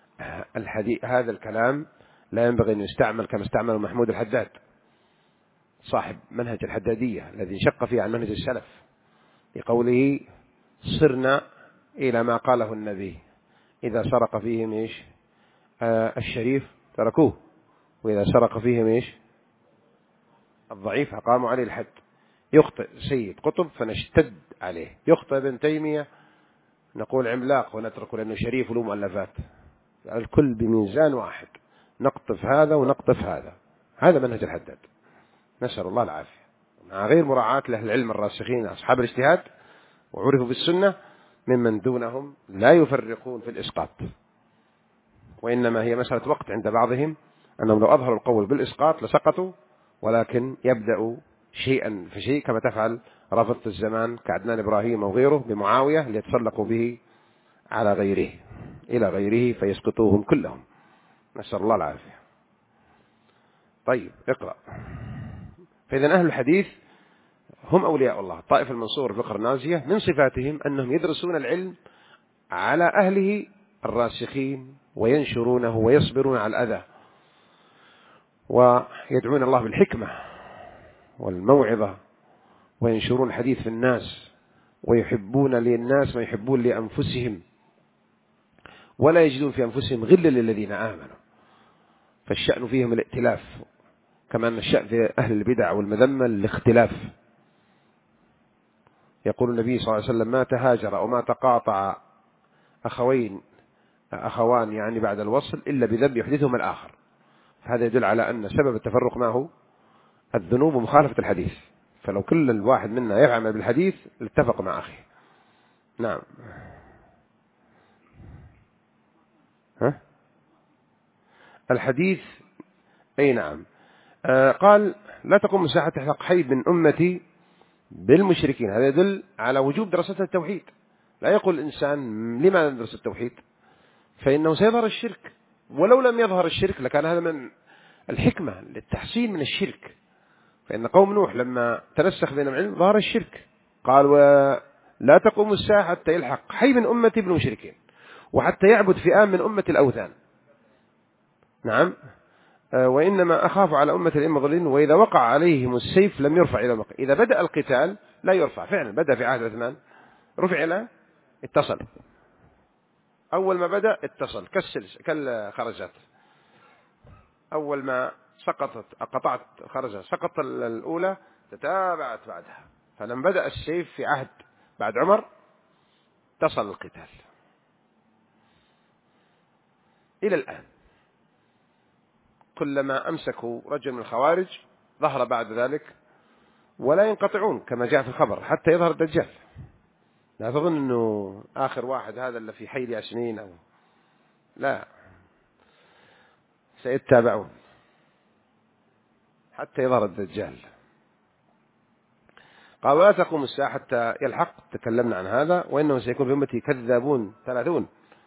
الكلام لا ينبغي أن يستعمل كما استعمل محمود الحداد صاحب منهج الحدادية الذي شق فيه عن منهج السلف بقوله: صرنا إلى ما قاله النبي إذا سرق فيهم الشريف تركوه، وإذا سرق فيهم إيش الضعيف أقاموا عليه الحد. يخطئ سيد قطب فنشتد عليه، يخطئ ابن تيمية نقول عملاق ونتركه لأنه شريف وله مؤلفات. الكل بميزان واحد، نقطف هذا ونقطف هذا، هذا منهج الحداد، نسأل الله العافية، مع غير مراعاة لأهل العلم الراسخين أصحاب الاجتهاد وعرفوا بالسنة ممن دونهم لا يفرقون في الإسقاط، وإنما هي مسألة وقت عند بعضهم أنهم لو أظهروا القول بالإسقاط لسقطوا، ولكن يبدأوا شيئا فشيء كما تفعل رافضة الزمان كعدنان إبراهيم أو غيره بمعاوية ليتسلقوا به على غيره إلى غيره فيسقطوهم كلهم، نسأل الله العافية. طيب اقرأ. فإذا أهل الحديث هم أولياء الله. الطائفة المنصور الفقه النازية من صفاتهم أنهم يدرسون العلم على أهله الراسخين وينشرونه ويصبرون على الأذى ويدعون الله بالحكمة والموعظة وينشرون الحديث في الناس ويحبون للناس ما يحبون لأنفسهم ولا يجدون في أنفسهم غلا للذين آمنوا، فالشأن فيهم الائتلاف كما أن الشأن في أهل البدع والمذمة الاختلاف. يقول النبي صلى الله عليه وسلم ما تهاجر أو ما تقاطع أخوان يعني بعد الوصل إلا بذنب يحدثهما الآخر، فهذا يدل على أن سبب التفرق ما هو الذنوب ومخالفة الحديث، فلو كل الواحد منا يعمل بالحديث لاتفق مع أخيه. نعم. الحديث أي نعم. قال لا تقوم الساعة تحلق حي من أمتي بالمشركين، هذا يدل على وجوب دراسة التوحيد. لا يقول الإنسان لماذا ندرس التوحيد؟ فإنه سيظهر الشرك، ولو لم يظهر الشرك لكان هذا من الحكمة للتحسين من الشرك، فإن قوم نوح لما تنسخ بينهم العلم ظهر الشرك، قال ولا تقوم الساعة حتى يلحق حي من أمتي بالمشركين وحتى يعبد فئام من أمة الأوثان. نعم. وإنما أخاف على أمة المضلين وإذا وقع عليهم السيف لم يرفع إلى المقام. إذا بدأ القتال لا يرفع، فعلا بدأ في عهد عثمان رفع إلى اتصل، أول ما بدأ اتصل كالخرجات، أول ما قطعت خرجة سقط الأولى تتابعت بعدها، فلما بدأ السيف في عهد بعد عمر اتصل القتال إلى الآن. كلما أمسكوا رجل من الخوارج ظهر بعد ذلك ولا ينقطعون كما جاء في الخبر حتى يظهر الدجال. لا تظن أنه آخر واحد هذا اللي في حي ياسمين أو لا، سيتابعون حتى يظهر الدجال. قال ولا تقوم الساعة حتى يلحق، تكلمنا عن هذا، وإنه سيكون في أمتي كذابون 30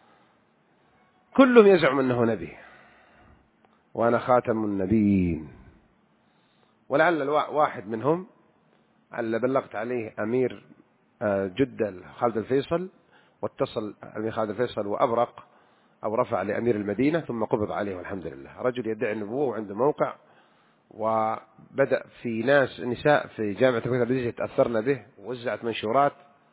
كلهم يزعم أنه نبي وأنا خاتم النبيين، ولعل واحد منهم اللي بلغت عليه أمير جدة خالد الفيصل، واتصل أمير خالد الفيصل وأبرق أو رفع لأمير المدينة ثم قبض عليه والحمد لله. رجل يدعي النبوة وعنده موقع، وبدأ في نساء في جامعة الكويت تأثرنا به ووزعت منشورات،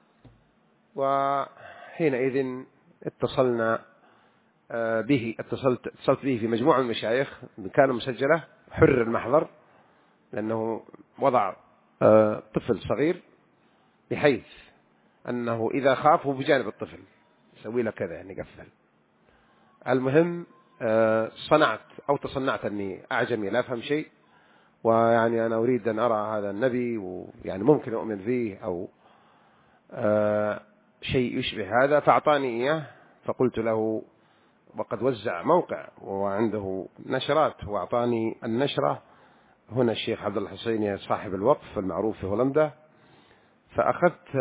وحينئذ اتصلنا به اتصلت به في مجموعة من المشايخ كانوا مسجلة حر المحضر، لأنه وضع طفل صغير بحيث أنه إذا خاف هو بجانب الطفل يسوي له كذا يعني قفل. المهم تصنعت أني أعجمي لا أفهم شيء، ويعني أنا أريد أن أرى هذا النبي ويعني ممكن أؤمن فيه أو شيء يشبه هذا، فأعطاني إياه. فقلت له وقد وزع موقع وعنده نشرات، وأعطاني النشرة هنا الشيخ عبد الله الحسيني صاحب الوقف المعروف في هولندا، فأخذت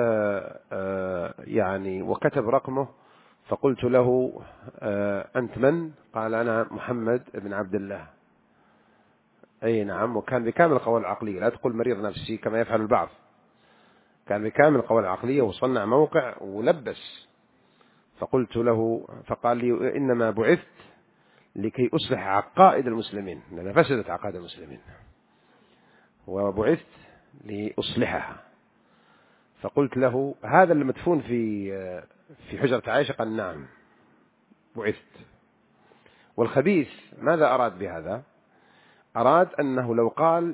يعني وكتب رقمه، فقلت له أنت من؟ قال أنا محمد بن عبد الله. أي نعم. وكان بكامل القوى العقلية، لا تقول مريض نفسي كما يفعل البعض، كان بكامل القوى العقلية وصنع موقع ولبس. فقلت له، فقال لي إنما بعثت لكي أصلح عقائد المسلمين، لأن فسدت عقائد المسلمين وبعثت لأصلحها. فقلت له هذا اللي مدفون في حجرة عائشة؟ قال نعم بعثت. والخبيث ماذا أراد بهذا؟ أراد أنه لو قال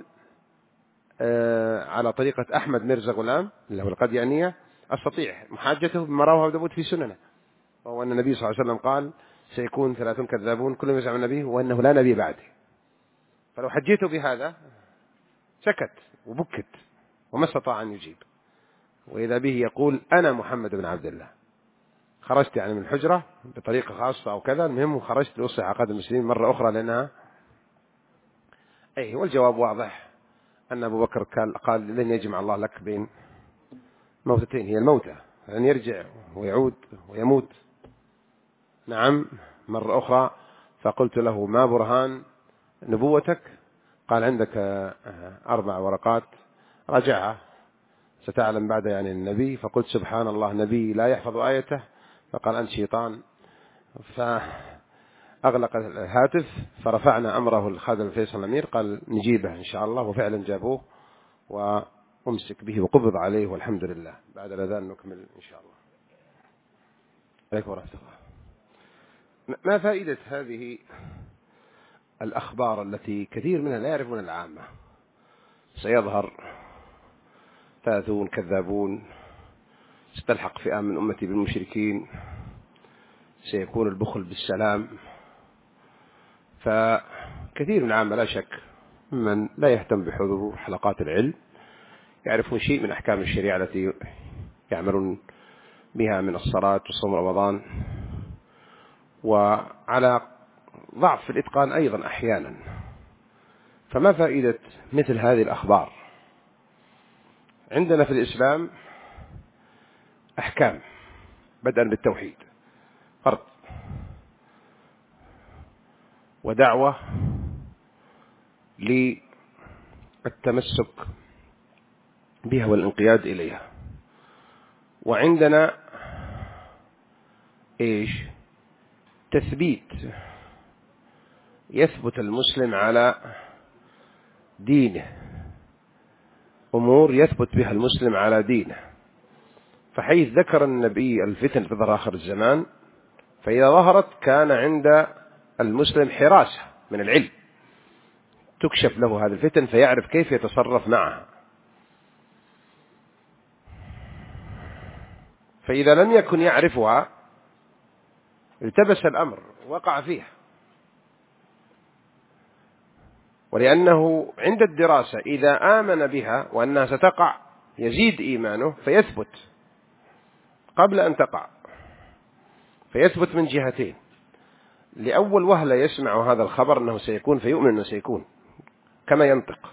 على طريقة أحمد ميرزا غلام اللي هو القديانية أستطيع محاجته بما رواه أبو داود في سننه، وهو أن النبي صلى الله عليه وسلم قال سيكون 30 كذابون كلهم يزعم النبي وأنه لا نبي بعده. فلو حجيته بهذا سكت وبكت وما استطاع أن يجيب، وإذا به يقول أنا محمد بن عبد الله، خرجت يعني من الحجرة بطريقة خاصة أو كذا، المهم خرجت لأصلح عقائد المسلمين مرة أخرى لأنها والجواب واضح أن أبو بكر قال لن يجمع الله لك بين موتتين، هي الموتة أن يرجع ويعود ويموت. نعم مرة أخرى فقلت له ما برهان نبوتك؟ قال عندك 4 ورقات رجعها ستعلم بعد يعني النبي. فقلت سبحان الله نبي لا يحفظ آيته؟ فقال أنت شيطان. فأغلق الهاتف، فرفعنا أمره الخادم الفيصل الأمير قال نجيبه إن شاء الله، وفعلا جابوه وأمسك به وقبض عليه والحمد لله. بعد الأذان نكمل إن شاء الله. عليكم ورحمة الله. ما فائدة هذه الأخبار التي كثير منها لا يعرفون العامة؟ سيظهر 30 كذابون، ستلحق فئة من أمتي بالمشركين، سيكون البخل بالسلام. فكثير من العامة لا شك من لا يهتم بحضور حلقات العلم يعرفون شيء من أحكام الشريعة التي يعملون بها من الصلاة وصوم رمضان، وعلى ضعف في الإتقان أيضا أحيانا. فما فائدة مثل هذه الأخبار؟ عندنا في الإسلام أحكام بدءا بالتوحيد، فرض، ودعوة للتمسك بها والانقياد إليها. وعندنا تثبيت، يثبت المسلم على دينه، أمور يثبت بها المسلم على دينه. فحيث ذكر النبي الفتن في آخر الزمان، فإذا ظهرت كان عند المسلم حراسة من العلم، تكشف له هذه الفتن فيعرف كيف يتصرف معها. فإذا لم يكن يعرفها التبس الأمر وقع فيها، ولأنه عند الدراسة إذا آمن بها وأنها ستقع يزيد إيمانه فيثبت قبل أن تقع، فيثبت من جهتين: لأول وهلة يسمع هذا الخبر أنه سيكون فيؤمن أنه سيكون كما ينطق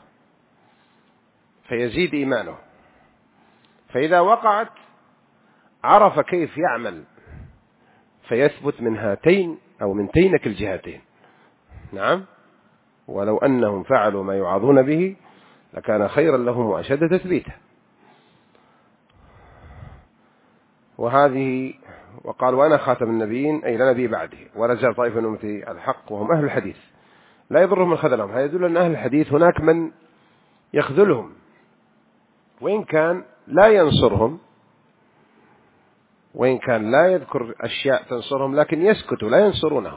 فيزيد إيمانه، فإذا وقعت عرف كيف يعمل فيثبت من هاتين أو من تينك الجهتين. نعم، ولو أنهم فعلوا ما يوعظون به لكان خيرا لهم وأشد تثبيتا. وهذه وقال وأنا خاتم النبيين أي لا نبي بعده ولا زال طائفة من أمتي الحق وهم أهل الحديث لا يضرهم من خذلهم. هذا يدل أن أهل الحديث هناك من يخذلهم وإن كان لا ينصرهم، وإن كان لا يذكر أشياء تنصرهم، لكن يسكتوا لا ينصرونهم.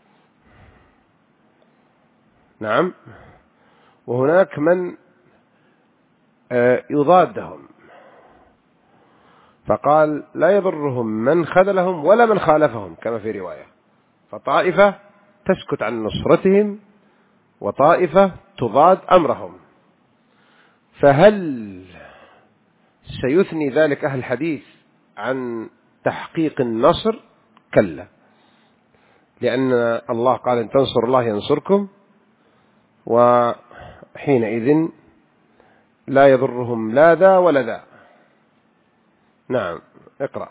نعم، وهناك من يضادهم، فقال لا يضرهم من خذلهم ولا من خالفهم كما في رواية. فطائفة تسكت عن نصرتهم وطائفة تضاد أمرهم. فهل سيثني ذلك أهل الحديث عن تحقيق النصر؟ كلا، لأن الله قال إن تنصر الله ينصركم، وحينئذ لا يضرهم لا ذا ولا ذا. نعم، اقرأ.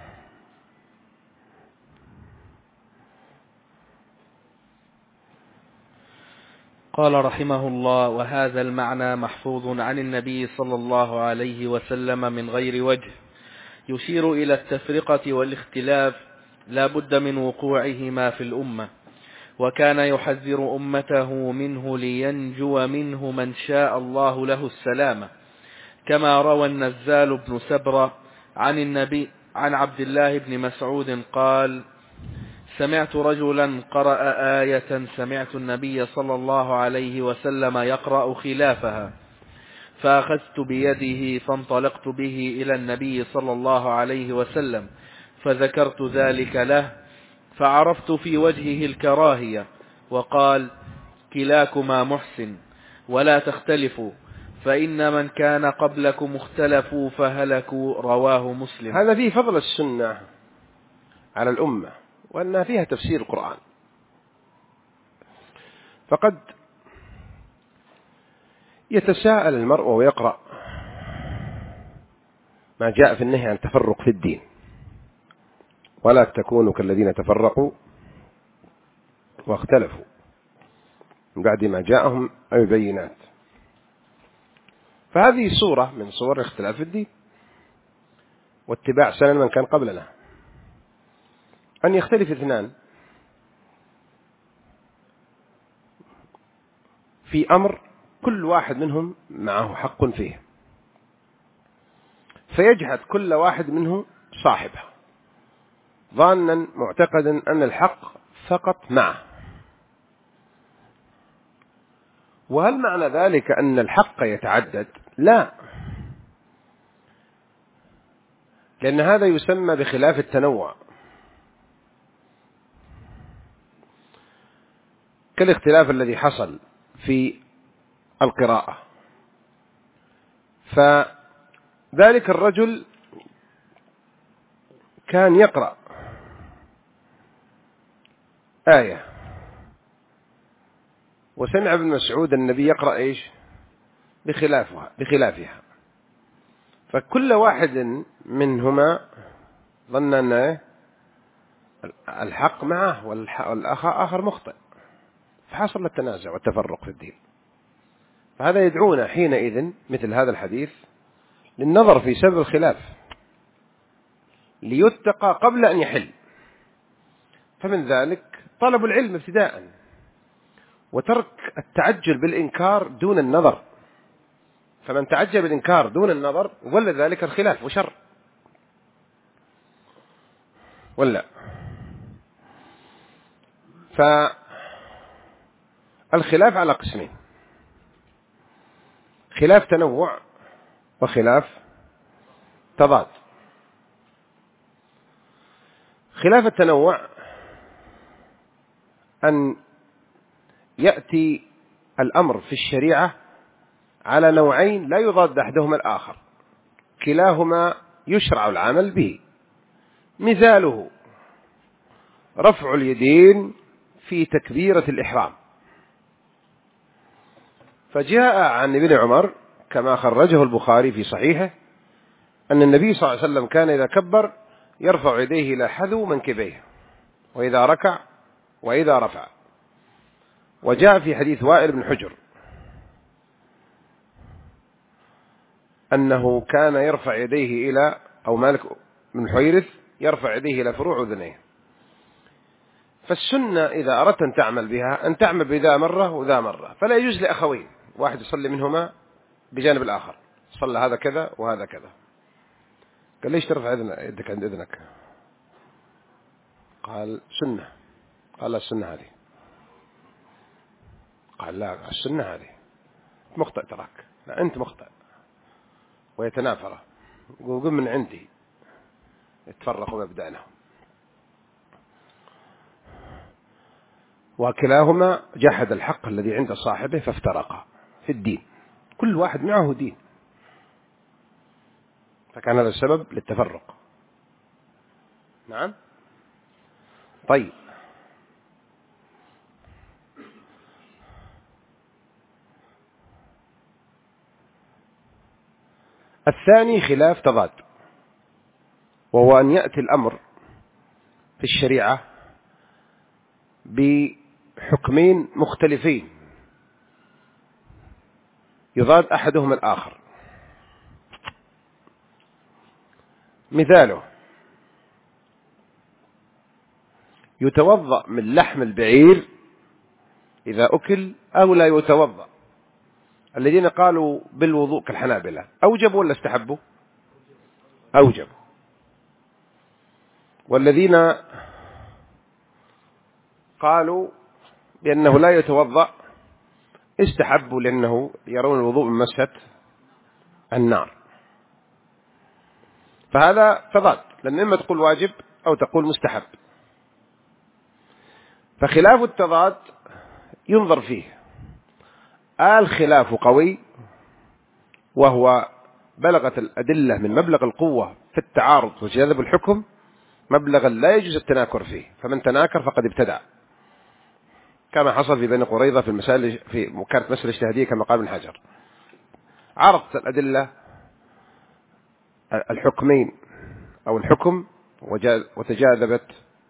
قال رحمه الله: وهذا المعنى محفوظ عن النبي صلى الله عليه وسلم من غير وجه، يشير إلى التفرقة والاختلاف لا بد من وقوعهما في الأمة، وكان يحذر أمته منه لينجو منه من شاء الله له السلامة، كما روى النزال بن سبرة عن النبي عن عبد الله بن مسعود قال: سمعت رجلا قرأ آية سمعت النبي صلى الله عليه وسلم يقرأ خلافها، فأخذت بيده فانطلقت به إلى النبي صلى الله عليه وسلم فذكرت ذلك له، فعرفت في وجهه الكراهية، وقال: كلاكما محسن ولا تختلفوا، فإن من كان قبلكم اختلفوا فهلكوا. رواه مسلم. هذا فيه فضل السنة على الأمة، وأنها فيها تفسير القرآن. فقد يتساءل المرء ويقرأ ما جاء في النهي عن التفرق في الدين: ولا تكونوا كالذين تفرقوا واختلفوا من بعد ما جاءهم البينات. فهذه صورة من صور اختلاف الدين واتباع سنن من كان قبلنا، أن يختلف اثنان في أمر كل واحد منهم معه حق فيه، فيجحد كل واحد منه صاحبه ظانا معتقدا أن الحق فقط معه. وهل معنى ذلك أن الحق يتعدد؟ لا، لأن هذا يسمى بخلاف التنوع، كالاختلاف الذي حصل في القراءة. فذلك الرجل كان يقرأ آية وسمع ابن مسعود النبي يقرأ إيش؟ بخلافها، فكل واحد منهما ظن أن الحق معه والآخر مخطئ، فحصل التنازع والتفرق في الدين. فهذا يدعونا حينئذ مثل هذا الحديث للنظر في سبب الخلاف ليتقى قبل أن يحل. فمن ذلك طلب العلم ابتداء، وترك التعجل بالإنكار دون النظر، فمن تعجل بالإنكار دون النظر ولد ذلك الخلاف وشر. ولا فالخلاف على قسمين: خلاف تنوع وخلاف تضاد. خلاف التنوع أن يأتي الأمر في الشريعة على نوعين لا يضاد أحدهما الآخر، كلاهما يشرع العمل به. مثاله رفع اليدين في تكبيرة الإحرام، فجاء عن ابن عمر كما خرجه البخاري في صحيحه أن النبي صلى الله عليه وسلم كان إذا كبر يرفع يديه إلى حذو منكبيه، وإذا ركع وإذا رفع. وجاء في حديث وائل بن حجر أنه كان يرفع يديه إلى، أو مالك بن حويرث يرفع يديه إلى فروع أذنيه. فالسنة إذا أردت أن تعمل بها أن تعمل بذا مرة وذا مرة، فلا يجوز لأخوين واحد يصلي منهما بجانب الآخر، صلى هذا كذا وهذا كذا. قال: ليش ترفع يدك عند إذنك؟ قال: سنة. قال: لا، السنة هذه. قال: لا، السنة هذه. مخطئ تراك. لا، أنت مخطئ. ويتنافر، يقول: من عندي. يتفرقوا مبدأنهم. وكلاهما جحد الحق الذي عند صاحبه فافترقا في الدين، كل واحد معه دين، فكان هذا السبب للتفرق. نعم. طيب، الثاني خلاف تضاد، وهو أن يأتي الأمر في الشريعة بحكمين مختلفين يضاد أحدهما الآخر. مثاله: يتوضأ من لحم البعير إذا أكل أو لا يتوضأ. الذين قالوا بالوضوء كالحنابلة أوجبوا ولا استحبوا؟ أوجبوا. والذين قالوا بأنه لا يتوضأ، استحبوا لأنه يرون الوضوء من مسة النار. فهذا تضاد، لأن إما تقول واجب أو تقول مستحب. فخلاف التضاد ينظر فيه. الخلاف قوي، وهو بلغت الأدلة من مبلغ القوة في التعارض وجذب الحكم مبلغا لا يجوز التناكر فيه، فمن تناكر فقد ابتدع، كما حصل في بني قريظة في المسائل، في كانت مسألة اجتهادية كما قال ابن حجر. عرضت الأدلة الحكمين أو الحكم وتجاذبت،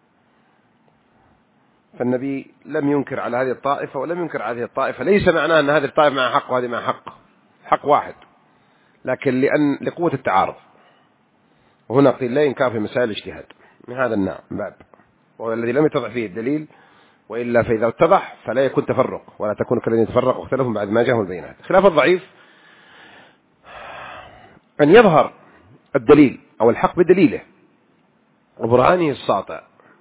فالنبي لم ينكر على هذه الطائفة ولم ينكر على هذه الطائفة. ليس معناه أن هذه الطائفة معها حق وهذه معها حق، حق واحد، لكن لقوة التعارض. وهنا قيل لا ينكر في مسائل الاجتهاد من هذا النوع باب، وهو الذي لم يتضح فيه الدليل، وإلا فإذا اتضح فلا يكون تفرق، ولا تكون كالذين يتفرق واختلفوا بعد ما جاءهم البينات. خلاف الضعيف أن يظهر الدليل أو الحق بدليله وبرهانه الساطع،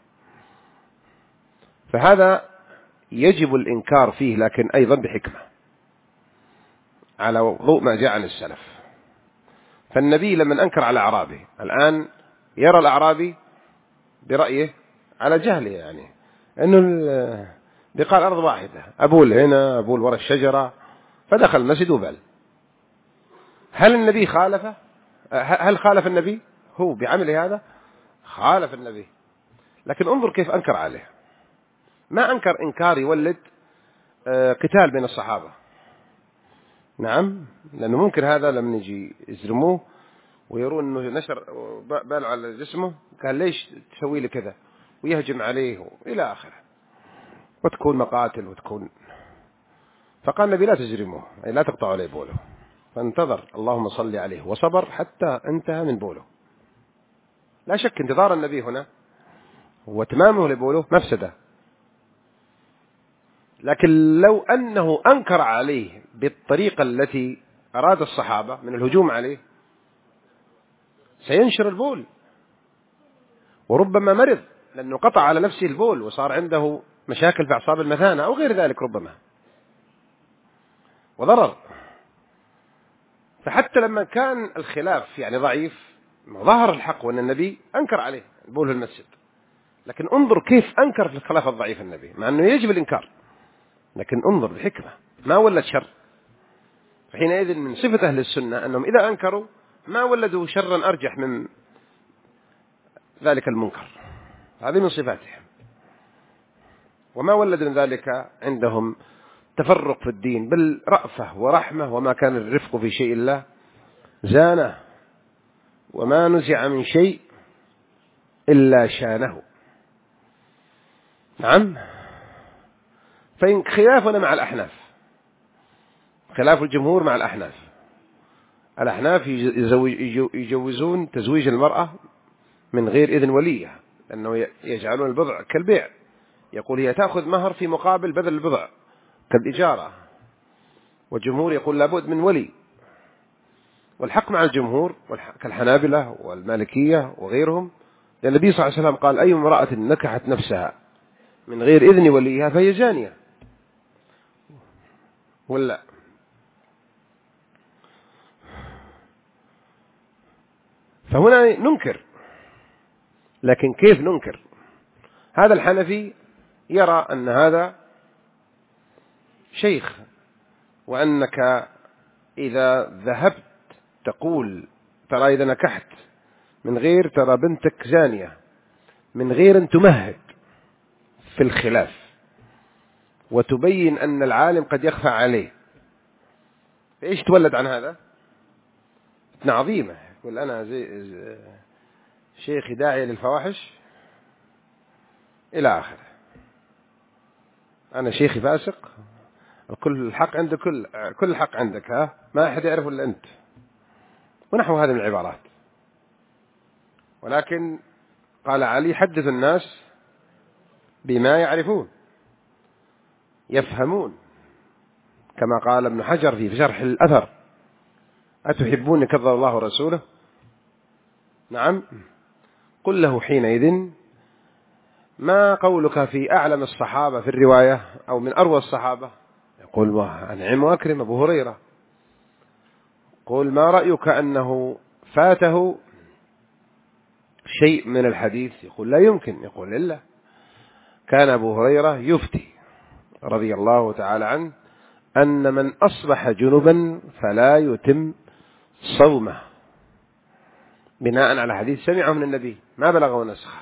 فهذا يجب الإنكار فيه، لكن أيضا بحكمة على ضوء ما جاء عن السلف. فالنبي لما أنكر على أعرابي، الآن يرى الأعرابي برأيه على جهله، يعني أنه بقال أرض واحدة، أبول هنا أبول وراء الشجرة، فدخل المسجد وبل. هل النبي خالفه؟ هل خالف النبي هو بعمله هذا؟ خالف النبي، لكن انظر كيف أنكر عليه. ما أنكر إنكار يولد قتال بين الصحابة، نعم، لأنه ممكن هذا لما يجي يزرموه ويرون أنه نشر باله على جسمه، قال ليش تسوي لي كذا، ويهجم عليه إلى آخره، وتكون مقاتل وتكون. فقال النبي لا تجرموه، أي لا تقطعوا عليه بوله، فانتظر اللهم صل عليه وصبر حتى انتهى من بوله. لا شك انتظار النبي هنا وتمامه لبوله مفسدة، لكن لو أنه أنكر عليه بالطريقة التي أراد الصحابة من الهجوم عليه سينشر البول، وربما مرض لأنه قطع على نفسه البول وصار عنده مشاكل في أعصاب المثانة أو غير ذلك ربما، وضرر. فحتى لما كان الخلاف يعني ضعيف، ظهر الحق وأن النبي أنكر عليه البول في المسجد، لكن انظر كيف أنكر في الخلاف الضعيف النبي، مع أنه يجب الإنكار، لكن انظر بحكمة، ما ولد شر. فحينئذ من صفة أهل السنة أنهم إذا أنكروا ما ولدوا شرا أرجح من ذلك المنكر، هذه من صفاتهم. وما ولد من ذلك عندهم تفرق في الدين، بل رأفة ورحمة، وما كان الرفق في شيء الله زانه، وما نزع من شيء إلا شانه. نعم. فإن خلافنا مع الأحناف، خلاف الجمهور مع الأحناف، الأحناف يجوزون تزويج المرأة من غير إذن وليها، لأنه يجعلون البضع كالبيع، يقول هي تأخذ مهر في مقابل بذل البضع كالإجارة، والجمهور يقول لابد من ولي. والحق مع الجمهور كالحنابلة والمالكية وغيرهم، لأن النبي صلى الله عليه وسلم قال أي امرأة نكحت نفسها من غير إذن وليها فهي زانية، ولا؟ فهنا ننكر، لكن كيف ننكر؟ هذا الحنفي يرى أن هذا شيخ، وأنك إذا ذهبت تقول ترى إذا نكحت من غير، ترى بنتك زانية، من غير أن تمهد في الخلاف وتبين أن العالم قد يخفى عليه، إيش تولد عن هذا؟ فتنة عظيمة. يقول أنا زي شيخي داعية للفواحش إلى آخره، أنا شيخي فاسق، كل الحق عندك، كل الحق عندك، ها، ما أحد يعرف إلا أنت، ونحو هذه من العبارات. ولكن قال علي حدث الناس بما يعرفون يفهمون، كما قال ابن حجر في شرح الأثر أتحبون كذب الله ورسوله؟ نعم. قل له حينئذ ما قولك في أعلم الصحابة في الرواية أو من أروى الصحابة؟ يقول أنعم وأكرم أبو هريرة. قل ما رأيك أنه فاته شيء من الحديث؟ يقول لا يمكن. يقول إلا كان أبو هريرة يفتي رضي الله تعالى عنه أن من أصبح جنبا فلا يتم صومه، بناء على حديث سمعه من النبي ما بلغه نسخ،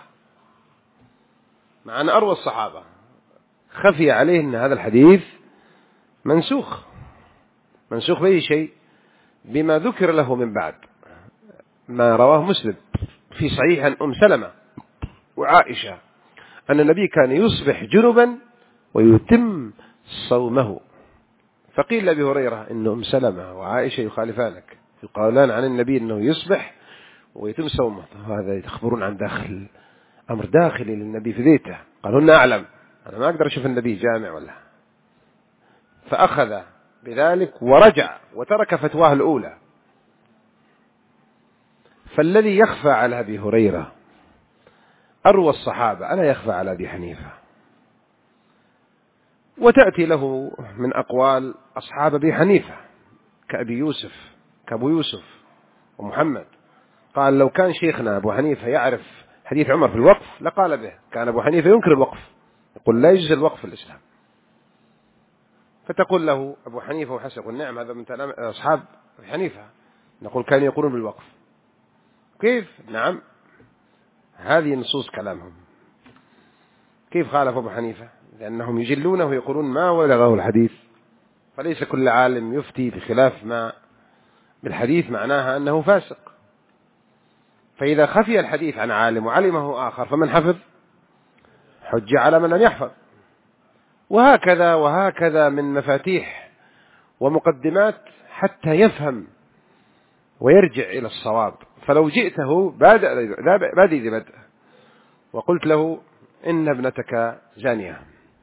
مع أن أروى الصحابة خفي عليه أن هذا الحديث منسوخ بأي شيء؟ بما ذكر له من بعد ما رواه مسلم في صحيح عن أم سلمة وعائشة أن النبي كان يصبح جنبا ويتم صومه. فقيل لأبي هريرة إن أم سلمة وعائشة يخالفانك، يقولان عن النبي أنه يصبح ويتم صومه، هذا يخبرون عن داخل أمر داخلي للنبي في ذيته. قال هن أعلم، أنا ما أقدر أشوف النبي جامع ولا. فأخذ بذلك ورجع وترك فتواه الأولى. فالذي يخفى على أبي هريرة أروى الصحابة ألا يخفى على أبي حنيفة، وتأتي له من أقوال أصحاب أبي حنيفة كأبو يوسف ومحمد. قال لو كان شيخنا أبو حنيفة يعرف حديث عمر في الوقف لقال به. كان أبو حنيفة ينكر الوقف، يقول لا يجوز الوقف في الإسلام. فتقول له أبو حنيفة وحسن، يقول نعم هذا من أصحاب أبي حنيفة، نقول كانوا يقولون بالوقف. كيف؟ نعم هذه نصوص كلامهم. كيف خالف أبو حنيفة؟ لأنهم يجلونه ويقولون ما بلغه الحديث، فليس كل عالم يفتي بخلاف ما بالحديث معناها أنه فاسق. فإذا خفي الحديث عن عالم وعلمه آخر فمن حفظ حج على من لم يحفظ. وهكذا من مفاتيح ومقدمات حتى يفهم ويرجع إلى الصواب. فلو جئته بادئ بدء وقلت له إن ابنتك زانية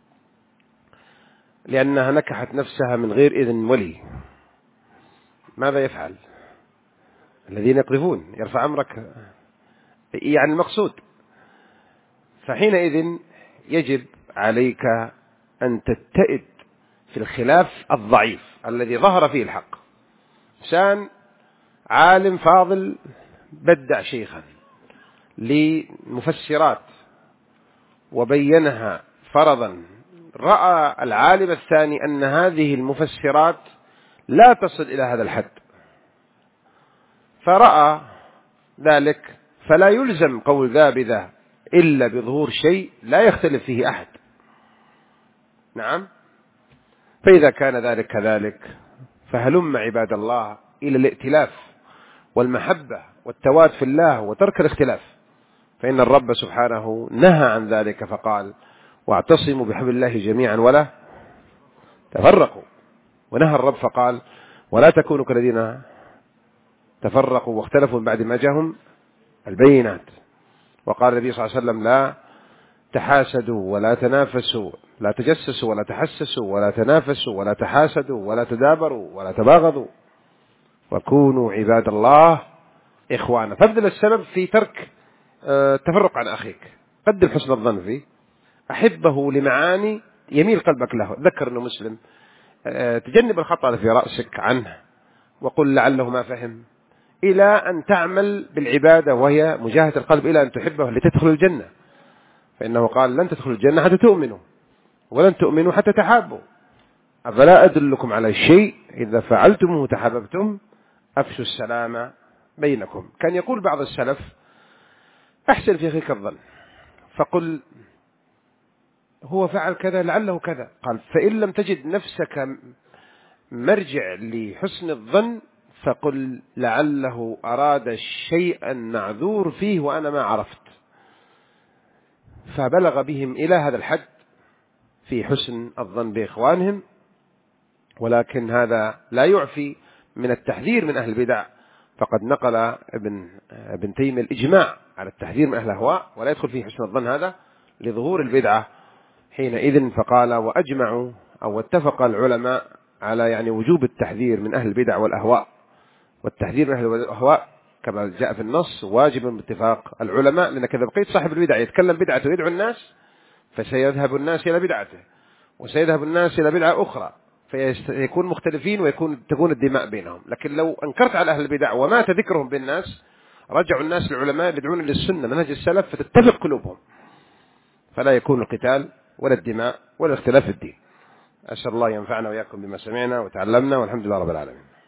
لأنها نكحت نفسها من غير إذن ولي، ماذا يفعل؟ الذين يقذفون يرفع أمرك يعني المقصود. فحينئذ يجب عليك أن تتئد في الخلاف الضعيف الذي ظهر فيه الحق. إنسان عالم فاضل بدع شيخا لمفسرات وبينها فرضا، رأى العالم الثاني أن هذه المفسرات لا تصل إلى هذا الحد، فرأى ذلك، فلا يلزم قول ذا بذا إلا بظهور شيء لا يختلف فيه أحد. نعم. فإذا كان ذلك كذلك فهلم عباد الله إلى الائتلاف والمحبة والتواد في الله وترك الاختلاف، فإن الرب سبحانه نهى عن ذلك فقال واعتصموا بحبل الله جميعا ولا تفرقوا. ونهى الرب فقال ولا تكونوا كالذين تفرقوا واختلفوا من بعد ما جاءهم البينات. وقال النبي صلى الله عليه وسلم لا تحاسدوا ولا تنافسوا، لا تجسسوا ولا تحسسوا ولا تنافسوا ولا تحاسدوا ولا تدابروا ولا تباغضوا وكونوا عباد الله إخوانا. فابذل السبب في ترك التفرق عن أخيك، قدم حسن الظن فيه، أحبه لمعاني يميل قلبك له. ذكر أنه مسلم، تجنب الخطأ في رأسك عنه وقل لعله ما فهم، إلى أن تعمل بالعبادة وهي مجاهدة القلب إلى أن تحبه لتدخل الجنة. فإنه قال لن تدخل الجنة حتى تؤمنوا ولن تؤمنوا حتى تحابوا. أفلا أدلكم على شيء إذا فعلتموه تحاببتم أفشوا السلام بينكم. كان يقول بعض السلف أحسن في أخيك الظن، فقل هو فعل كذا لعله كذا. قال فإن لم تجد نفسك مرجع لحسن الظن فقل لعله أراد شيئا معذور فيه وأنا ما عرفت. فبلغ بهم إلى هذا الحد في حسن الظن بإخوانهم، ولكن هذا لا يعفي من التحذير من أهل البدع. فقد نقل ابن تيمية الإجماع على التحذير من أهل الأهواء، ولا يدخل فيه حسن الظن هذا لظهور البدعة حينئذ. فقال وأجمعوا أو اتفق العلماء على يعني وجوب التحذير من أهل البدع والأهواء. والتحذير من أهل الأهواء كما جاء في النص واجب باتفاق العلماء، لأنك إذا بقيت صاحب البدعة يتكلم بدعته ويدعو الناس فسيذهب الناس إلى بدعته وسيذهب الناس إلى بدعة أخرى، فيكون مختلفين تكون الدماء بينهم. لكن لو أنكرت على أهل البدع ومات ذكرهم بالناس رجعوا الناس للعلماء يدعون للسنة منهج السلف فتتفق قلوبهم، فلا يكون القتال ولا الدماء ولا اختلاف الدين. أسأل الله ينفعنا وإياكم بما سمعنا وتعلمنا، والحمد لله رب العالمين.